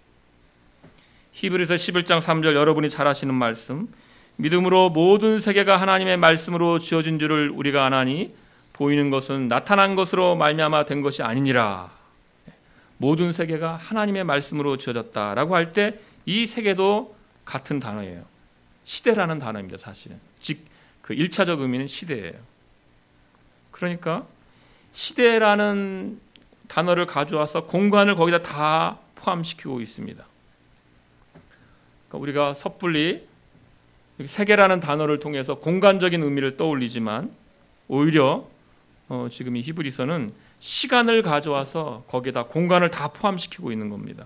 히브리서 11장 3절, 여러분이 잘 아시는 말씀, 믿음으로 모든 세계가 하나님의 말씀으로 지어진 줄을 우리가 아나니 보이는 것은 나타난 것으로 말미암아 된 것이 아니니라. 모든 세계가 하나님의 말씀으로 지어졌다라고 할 때 이 세계도 같은 단어예요. 시대라는 단어입니다. 사실은 즉 그 1차적 의미는 시대예요. 그러니까 시대라는 단어를 가져와서 공간을 거기다 다 포함시키고 있습니다. 그러니까 우리가 섣불리 세계라는 단어를 통해서 공간적인 의미를 떠올리지만 오히려 지금 이 히브리서는 시간을 가져와서 거기에다 공간을 다 포함시키고 있는 겁니다.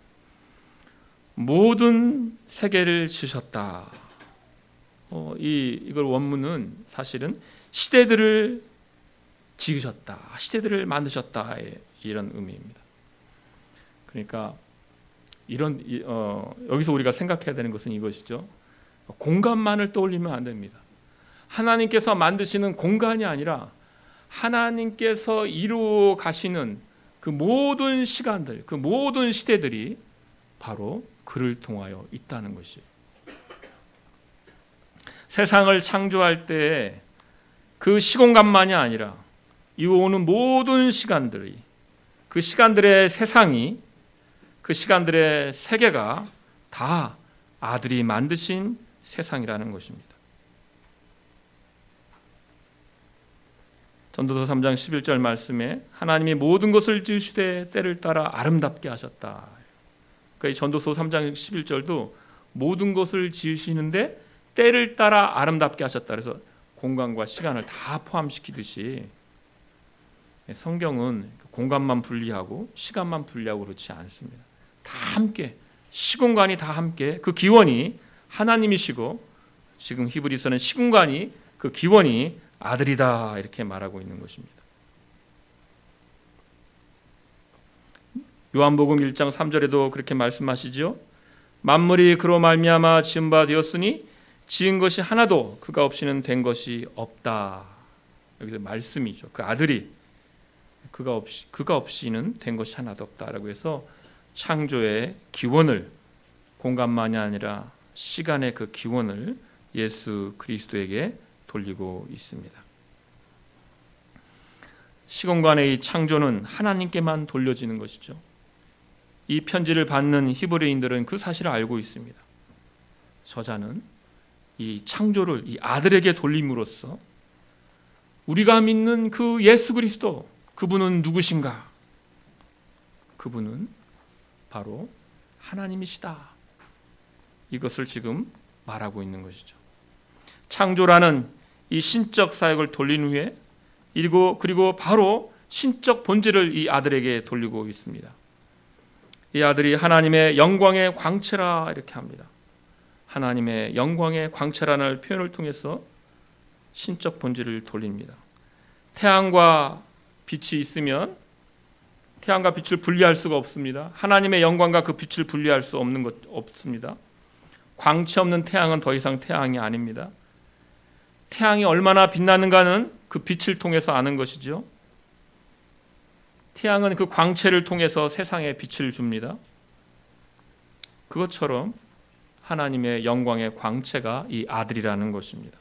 모든 세계를 지으셨다. 이걸 원문은 사실은 시대들을 지으셨다, 시대들을 만드셨다, 이런 의미입니다. 그러니까 여기서 우리가 생각해야 되는 것은 이것이죠. 공간만을 떠올리면 안 됩니다. 하나님께서 만드시는 공간이 아니라 하나님께서 이루어 가시는 그 모든 시간들, 그 모든 시대들이 바로 그를 통하여 있다는 것이에요. 세상을 창조할 때 그 시공간만이 아니라 이어오는 모든 시간들이, 그 시간들의 세상이, 그 시간들의 세계가 다 아들이 만드신 세상이라는 것입니다. 전도서 3장 11절 말씀에 하나님이 모든 것을 지으시되 때를 따라 아름답게 하셨다. 그러니까 이 전도서 3장 11절도 모든 것을 지으시는데 때를 따라 아름답게 하셨다. 그래서 공간과 시간을 다 포함시키듯이 성경은 공간만 분리하고 시간만 분리하고 그렇지 않습니다. 다 함께, 시공간이 다 함께, 그 기원이 하나님이시고 지금 히브리서는 시공간이, 그 기원이 아들이다, 이렇게 말하고 있는 것입니다. 요한복음 1장 3절에도 그렇게 말씀하시죠. 만물이 그로 말미암아 지은 바 되었으니 지은 것이 하나도 그가 없이는 된 것이 없다. 여기서 말씀이죠. 그 아들이 그가 없이는 된 것이 하나도 없다라고 해서 창조의 기원을, 공간만이 아니라 시간의 그 기원을 예수 그리스도에게 돌리고 있습니다. 시공간의 이 창조는 하나님께만 돌려지는 것이죠. 이 편지를 받는 히브리인들은 그 사실을 알고 있습니다. 저자는 이 창조를 이 아들에게 돌림으로써 우리가 믿는 그 예수 그리스도, 그분은 누구신가? 그분은 바로 하나님이시다. 이것을 지금 말하고 있는 것이죠. 창조라는 이 신적 사역을 돌린 후에 그리고 바로 신적 본질을 이 아들에게 돌리고 있습니다. 이 아들이 하나님의 영광의 광채라 이렇게 합니다. 하나님의 영광의 광채라는 표현을 통해서 신적 본질을 돌립니다. 태양과 빛이 있으면 태양과 빛을 분리할 수가 없습니다. 하나님의 영광과 그 빛을 분리할 수 없습니다. 광채 없는 태양은 더 이상 태양이 아닙니다. 태양이 얼마나 빛나는가는 그 빛을 통해서 아는 것이죠. 태양은 그 광채를 통해서 세상에 빛을 줍니다. 그것처럼 하나님의 영광의 광채가 이 아들이라는 것입니다.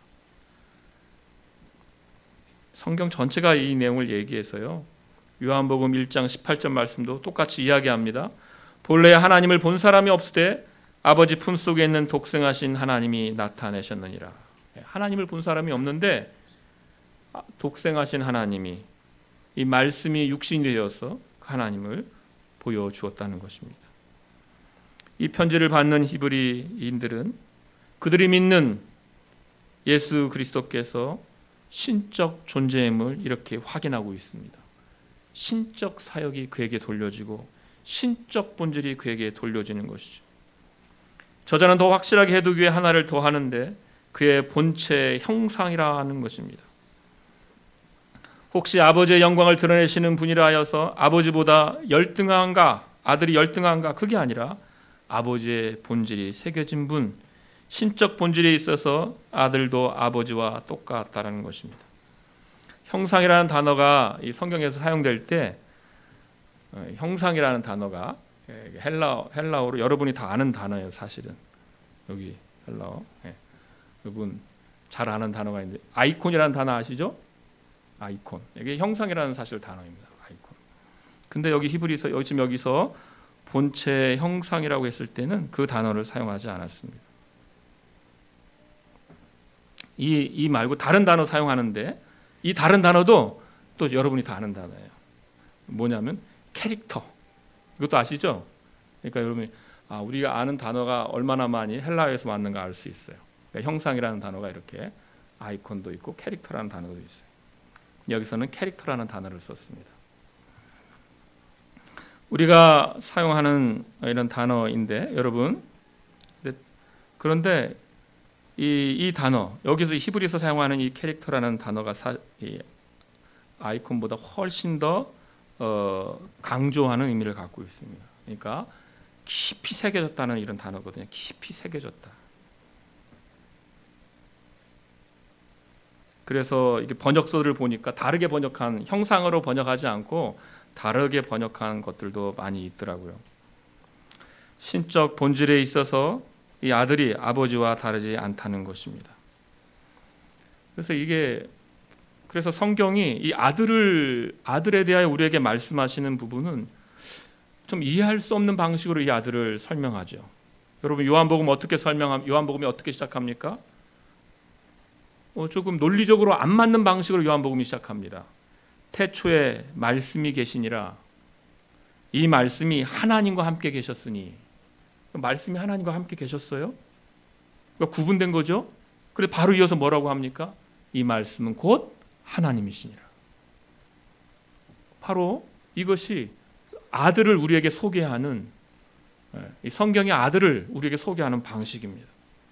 성경 전체가 이 내용을 얘기해서요. 요한복음 1장 18절 말씀도 똑같이 이야기합니다. 본래 하나님을 본 사람이 없으되 아버지 품속에 있는 독생하신 하나님이 나타내셨느니라. 하나님을 본 사람이 없는데 독생하신 하나님이, 이 말씀이 육신이 되어서 하나님을 보여주었다는 것입니다. 이 편지를 받는 히브리인들은 그들이 믿는 예수 그리스도께서 신적 존재임을 이렇게 확인하고 있습니다. 신적 사역이 그에게 돌려지고 신적 본질이 그에게 돌려지는 것이죠. 저자는 더 확실하게 해두기 위해 하나를 더 하는데 그의 본체 형상이라는 것입니다. 혹시 아버지의 영광을 드러내시는 분이라 하여서 아버지보다 열등한가, 아들이 열등한가? 그게 아니라 아버지의 본질이 새겨진 분, 신적 본질에 있어서 아들도 아버지와 똑같다는 것입니다. 형상이라는 단어가 이 성경에서 사용될 때 형상이라는 단어가 헬라어로 여러분이 다 아는 단어예요. 사실은 여기 헬라어 여러분 잘 아는 단어가 있는데 아이콘이라는 단어 아시죠? 아이콘. 이게 형상이라는 사실 단어입니다. 아이콘. 근데 여기 히브리서 여기서 본체 형상이라고 했을 때는 그 단어를 사용하지 않았습니다. 이 말고 다른 단어 사용하는데 이 다른 단어도 또 여러분이 다 아는 단어예요. 뭐냐면 캐릭터. 이것도 아시죠? 그러니까 여러분이 우리가 아는 단어가 얼마나 많이 헬라어에서 맞는가 알 수 있어요. 그러니까 형상이라는 단어가 이렇게 아이콘도 있고 캐릭터라는 단어도 있어요. 여기서는 캐릭터라는 단어를 썼습니다. 우리가 사용하는 이런 단어인데 여러분, 그런데 이 단어, 여기서 히브리서 사용하는 이 캐릭터라는 단어가 이 아이콘보다 훨씬 더 강조하는 의미를 갖고 있습니다. 그러니까 깊이 새겨졌다는 이런 단어거든요. 깊이 새겨졌다. 그래서 이게 번역서를 보니까 다르게 번역한, 형상으로 번역하지 않고 다르게 번역한 것들도 많이 있더라고요. 신적 본질에 있어서 이 아들이 아버지와 다르지 않다는 것입니다. 그래서 성경이 이 아들에 대하여 우리에게 말씀하시는 부분은 좀 이해할 수 없는 방식으로 이 아들을 설명하죠. 여러분 요한복음이 어떻게 시작합니까? 조금 논리적으로 안 맞는 방식으로 요한복음이 시작합니다. 태초에 말씀이 계시니라. 이 말씀이 하나님과 함께 계셨으니. 말씀이 하나님과 함께 계셨어요? 그러니까 구분된 거죠. 그래 바로 이어서 뭐라고 합니까? 이 말씀은 곧 하나님이시니라. 바로 이것이 아들을 우리에게 소개하는, 이 성경의 아들을 우리에게 소개하는 방식입니다.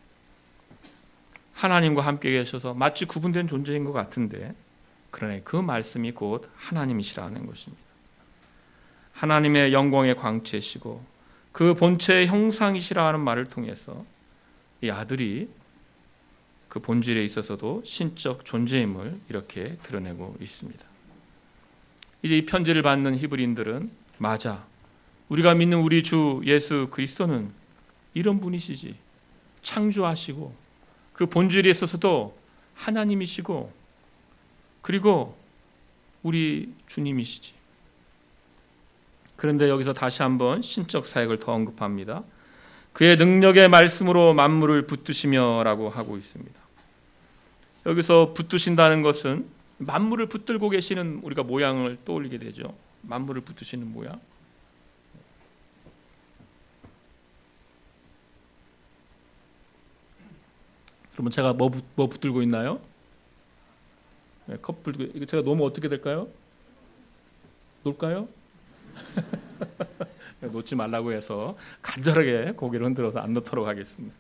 하나님과 함께 계셔서 마치 구분된 존재인 것 같은데, 그러나 그 말씀이 곧 하나님이시라는 것입니다. 하나님의 영광의 광채시고 그 본체의 형상이시라 하는 말을 통해서 이 아들이 그 본질에 있어서도 신적 존재임을 이렇게 드러내고 있습니다. 이제 이 편지를 받는 히브리인들은 맞아, 우리가 믿는 우리 주 예수 그리스도는 이런 분이시지. 창조하시고 그 본질에 있어서도 하나님이시고, 그리고 우리 주님이시지. 그런데 여기서 다시 한번 신적 사역을 더 언급합니다. 그의 능력의 말씀으로 만물을 붙드시며라고 하고 있습니다. 여기서 붙드신다는 것은 만물을 붙들고 계시는 우리가 모양을 떠올리게 되죠. 만물을 붙드시는 모양. 그러면 제가 뭐 붙들고 있나요? 네, 컵 붙들고, 이거 제가 놓으면 어떻게 될까요? 놓을까요? 놓지 말라고 해서 간절하게 고개를 흔들어서 안 놓도록 하겠습니다.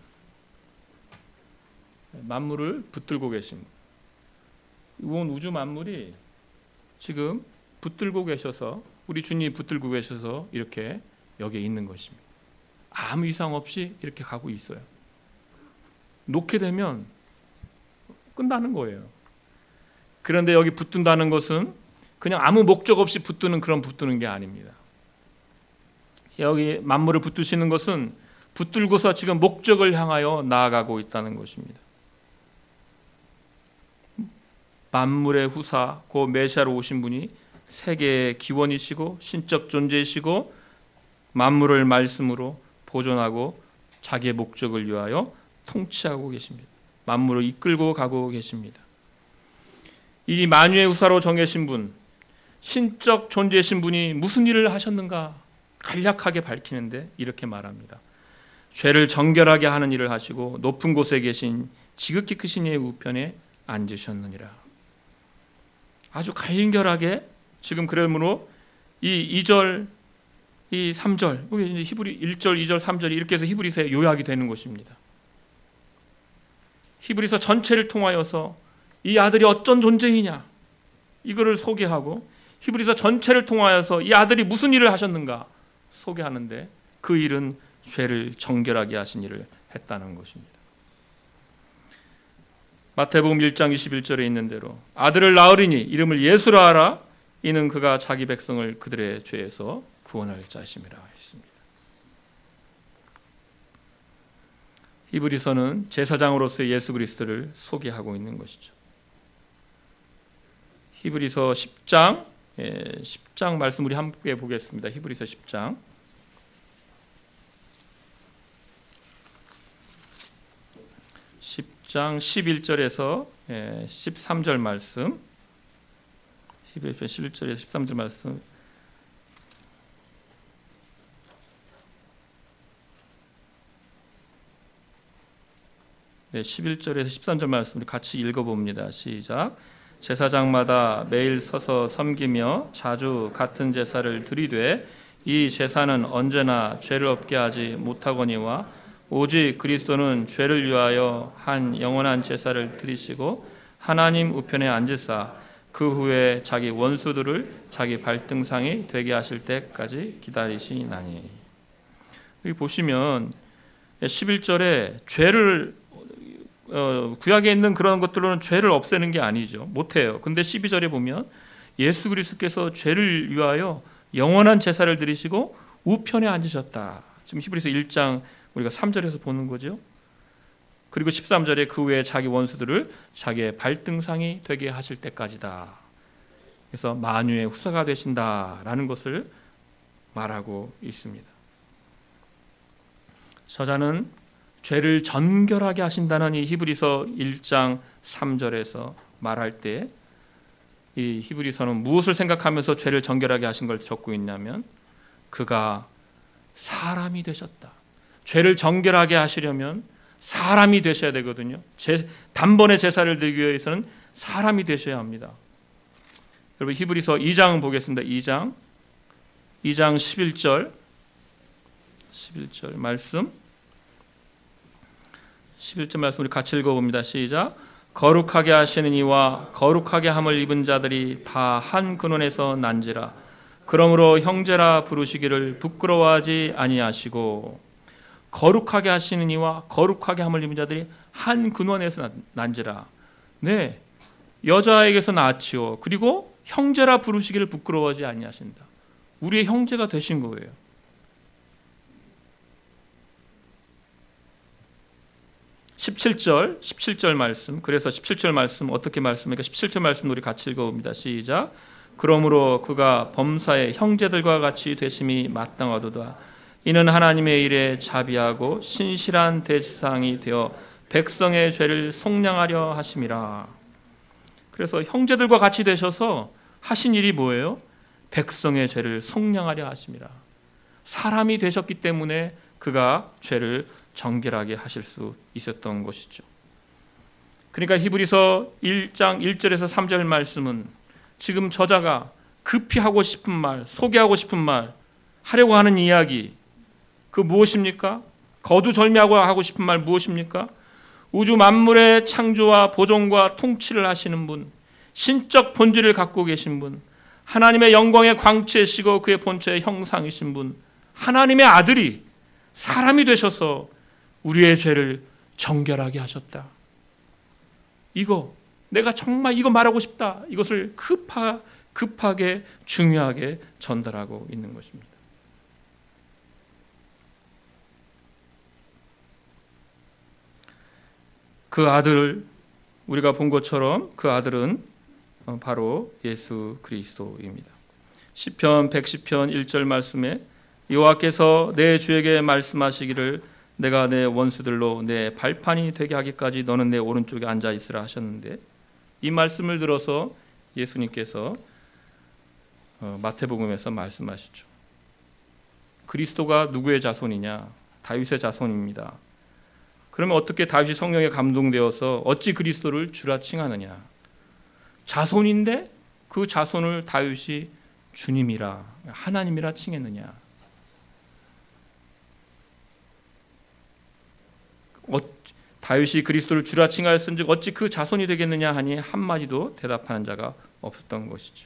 만물을 붙들고 계십니다. 온 우주 만물이 지금 붙들고 계셔서, 우리 주님이 붙들고 계셔서 이렇게 여기에 있는 것입니다. 아무 이상 없이 이렇게 가고 있어요. 놓게 되면 끝나는 거예요. 그런데 여기 붙든다는 것은 그냥 아무 목적 없이 붙드는 그런 붙드는 게 아닙니다. 여기 만물을 붙드시는 것은 붙들고서 지금 목적을 향하여 나아가고 있다는 것입니다. 만물의 후사, 그 메시아로 오신 분이 세계의 기원이시고 신적 존재이시고 만물을 말씀으로 보존하고 자기의 목적을 위하여 통치하고 계십니다. 만물을 이끌고 가고 계십니다. 이 만유의 후사로 정해진 분, 신적 존재이신 분이 무슨 일을 하셨는가 간략하게 밝히는데 이렇게 말합니다. 죄를 정결하게 하는 일을 하시고 높은 곳에 계신 지극히 크신 이의 우편에 앉으셨느니라. 아주 간결하게 지금 그러므로 이 2절, 이 3절, 여기 히브리 1절, 2절, 3절이 이렇게 해서 히브리서에 요약이 되는 것입니다. 히브리서 전체를 통하여서 이 아들이 어떤 존재이냐 이거를 소개하고 히브리서 전체를 통하여서 이 아들이 무슨 일을 하셨는가 소개하는데 그 일은 죄를 정결하게 하신 일을 했다는 것입니다. 마태복음 1장 21절에 있는 대로 아들을 낳으리니 이름을 예수라 하라. 이는 그가 자기 백성을 그들의 죄에서 구원할 자심이라 했습니다. 히브리서는 제사장으로서의 예수 그리스도를 소개하고 있는 것이죠. 히브리서 10장 말씀 우리 함께 보겠습니다. 히브리서 10장 11절에서 13절 말씀, 11절에서 13절 말씀. 네, 11절에서 13절 말씀 우리 같이 읽어봅니다. 시작. 제사장마다 매일 서서 섬기며 자주 같은 제사를 드리되 이 제사는 언제나 죄를 없게 하지 못하거니와 오직 그리스도는 죄를 위하여 한 영원한 제사를 드리시고 하나님 우편에 앉으사 그 후에 자기 원수들을 자기 발등상이 되게 하실 때까지 기다리시나니. 여기 보시면 11절에 죄를 구약에 있는 그런 것들로는 죄를 없애는 게 아니죠. 못해요. 근데 12절에 보면 예수 그리스도께서 죄를 위하여 영원한 제사를 드리시고 우편에 앉으셨다. 지금 히브리서 1장 우리가 3절에서 보는 거죠. 그리고 13절에 그 후에 자기 원수들을 자기의 발등상이 되게 하실 때까지다. 그래서 만유의 후사가 되신다라는 것을 말하고 있습니다. 저자는 죄를 정결하게 하신다는 이 히브리서 1장 3절에서 말할 때 이 히브리서는 무엇을 생각하면서 죄를 정결하게 하신 걸 적고 있냐면 그가 사람이 되셨다. 죄를 정결하게 하시려면 사람이 되셔야 되거든요. 단번에 제사를 드리기 위해서는 사람이 되셔야 합니다. 여러분 히브리서 2장 보겠습니다. 2장 11절 말씀 11절 말씀 우리 같이 읽어봅니다. 시작. 거룩하게 하시는 이와 거룩하게 함을 입은 자들이 다 한 근원에서 난지라. 그러므로 형제라 부르시기를 부끄러워하지 아니하시고 거룩하게 하시는 이와 거룩하게 함을 입은 자들이 한 근원에서 난지라. 네, 여자에게서 낳았지요. 그리고 형제라 부르시기를 부끄러워하지 아니하신다. 우리의 형제가 되신 거예요. 17절 말씀. 그래서 17절 말씀 어떻게 말씀입니까? 17절 말씀 우리 같이 읽어봅니다. 시작. 그러므로 그가 범사의 형제들과 같이 되심이 마땅하도다. 이는 하나님의 일에 자비하고 신실한 대지상이 되어 백성의 죄를 속량하려 하심이라. 그래서 형제들과 같이 되셔서 하신 일이 뭐예요? 백성의 죄를 속량하려 하심이라. 사람이 되셨기 때문에 그가 죄를 정결하게 하실 수 있었던 것이죠. 그러니까 히브리서 1장 1절에서 3절 말씀은 지금 저자가 급히 하고 싶은 말, 소개하고 싶은 말, 하려고 하는 이야기, 그 무엇입니까? 거두절미하고 하고 싶은 말 무엇입니까? 우주 만물의 창조와 보존과 통치를 하시는 분, 신적 본질을 갖고 계신 분, 하나님의 영광의 광채시고 그의 본체의 형상이신 분, 하나님의 아들이 사람이 되셔서 우리의 죄를 정결하게 하셨다. 이거 내가 정말 이거 말하고 싶다. 이것을 급하게 중요하게 전달하고 있는 것입니다. 그 아들을 우리가 본 것처럼 그 아들은 바로 예수 그리스도입니다. 시편 110편 1절 말씀에 여호와께서 내 주에게 말씀하시기를 내가 내 원수들로 내 발판이 되게 하기까지 너는 내 오른쪽에 앉아 있으라 하셨는데, 이 말씀을 들어서 예수님께서 마태복음에서 말씀하시죠. 그리스도가 누구의 자손이냐? 다윗의 자손입니다. 그러면 어떻게 다윗이 성령에 감동되어서 어찌 그리스도를 주라 칭하느냐? 자손인데 그 자손을 다윗이 주님이라, 하나님이라 칭했느냐? 다윗이 그리스도를 주라 칭하였은즉 어찌 그 자손이 되겠느냐 하니 한마디도 대답하는 자가 없었던 것이죠.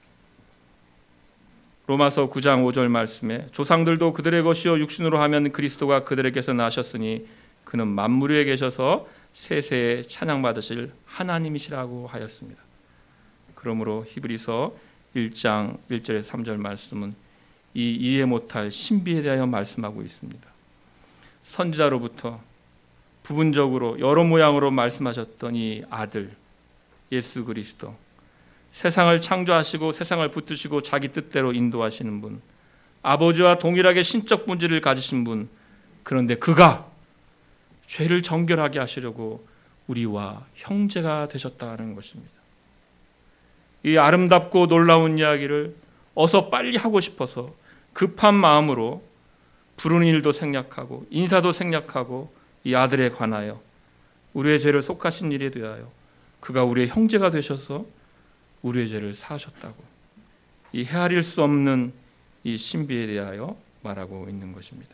로마서 9장 5절 말씀에 조상들도 그들의 것이요 육신으로 하면 그리스도가 그들에게서 나셨으니 그는 만물 위에 계셔서 세세에 찬양받으실 하나님이시라고 하였습니다. 그러므로 히브리서 1장 1절에서 3절 말씀은 이 이해 못할 신비에 대하여 말씀하고 있습니다. 선지자로부터 부분적으로 여러 모양으로 말씀하셨던 이 아들 예수 그리스도, 세상을 창조하시고 세상을 붙드시고 자기 뜻대로 인도하시는 분, 아버지와 동일하게 신적 본질을 가지신 분, 그런데 그가 죄를 정결하게 하시려고 우리와 형제가 되셨다는 것입니다. 이 아름답고 놀라운 이야기를 어서 빨리 하고 싶어서 급한 마음으로 부르는 일도 생략하고 인사도 생략하고 이 아들에 관하여 우리의 죄를 속하신 일에 대하여 그가 우리의 형제가 되셔서 우리의 죄를 사하셨다고, 이 헤아릴 수 없는 이 신비에 대하여 말하고 있는 것입니다.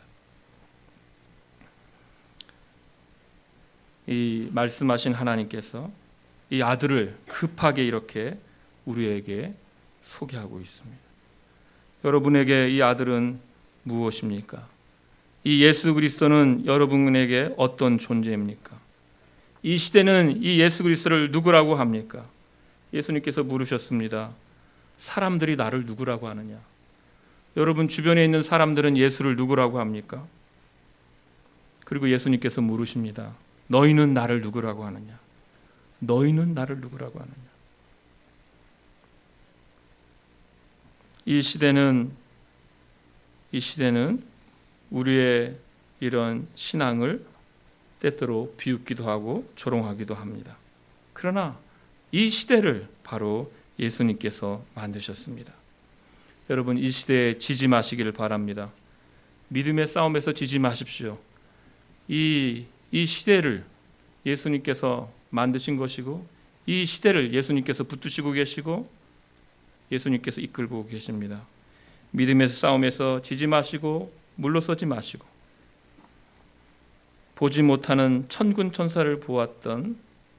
이 말씀하신 하나님께서 이 아들을 급하게 이렇게 우리에게 소개하고 있습니다. 여러분에게 이 아들은 무엇입니까? 이 예수 그리스도는 여러분에게 어떤 존재입니까? 이 시대는 이 예수 그리스도를 누구라고 합니까? 예수님께서 물으셨습니다. 사람들이 나를 누구라고 하느냐? 여러분 주변에 있는 사람들은 예수를 누구라고 합니까? 그리고 예수님께서 물으십니다. 너희는 나를 누구라고 하느냐? 너희는 나를 누구라고 하느냐? 이 시대는 우리의 이런 신앙을 때때로 비웃기도 하고 조롱하기도 합니다. 그러나 이 시대를 바로 예수님께서 만드셨습니다. 여러분 이 시대에 지지 마시기를 바랍니다. 믿음의 싸움에서 지지 마십시오. 이 시대를 예수님께서 만드신 것이고 이 시대를 예수님께서 붙드시고 계시고 예수님께서 이끌고 계십니다. 믿음의 싸움에서 지지 마시고 물러서지 마시고 보지 못하는 천군 천사를 보았던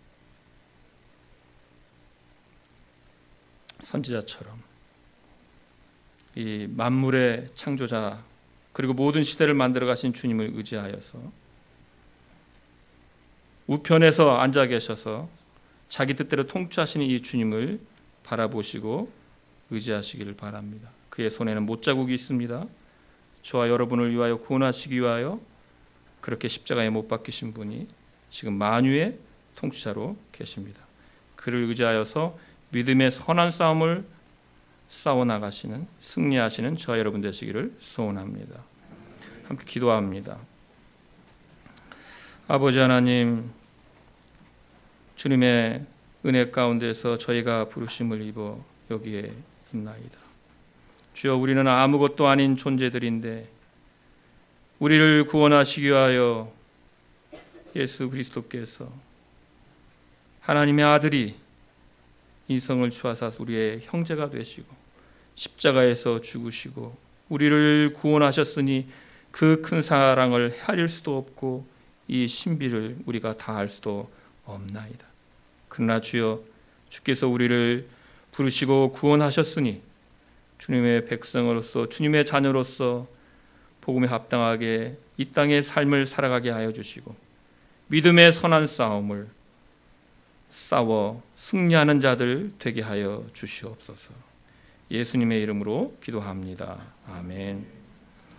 선지자처럼 이 만물의 창조자 그리고 모든 시대를 만들어 가신 주님을 의지하여서 우편에서 앉아 계셔서 자기 뜻대로 통치하시는 이 주님을 바라보시고 의지하시기를 바랍니다. 그의 손에는 못자국이 있습니다. 저와 여러분을 위하여 구원하시기 위하여 그렇게 십자가에 못 박히신 분이 지금 만유의 통치자로 계십니다. 그를 의지하여서 믿음의 선한 싸움을 싸워나가시는 승리하시는 저와 여러분 되시기를 소원합니다. 함께 기도합니다. 아버지 하나님, 주님의 은혜 가운데서 저희가 부르심을 입어 여기에 있나이다. 주여, 우리는 아무것도 아닌 존재들인데 우리를 구원하시기 위하여 예수 그리스도께서 하나님의 아들이 인성을 취하사 우리의 형제가 되시고 십자가에서 죽으시고 우리를 구원하셨으니 그 큰 사랑을 헤아릴 수도 없고 이 신비를 우리가 다 알 수도 없나이다. 그러나 주여, 주께서 우리를 부르시고 구원하셨으니 주님의 백성으로서, 주님의 자녀로서 복음에 합당하게 이 땅의 삶을 살아가게 하여 주시고 믿음의 선한 싸움을 싸워 승리하는 자들 되게 하여 주시옵소서. 예수님의 이름으로 기도합니다. 아멘.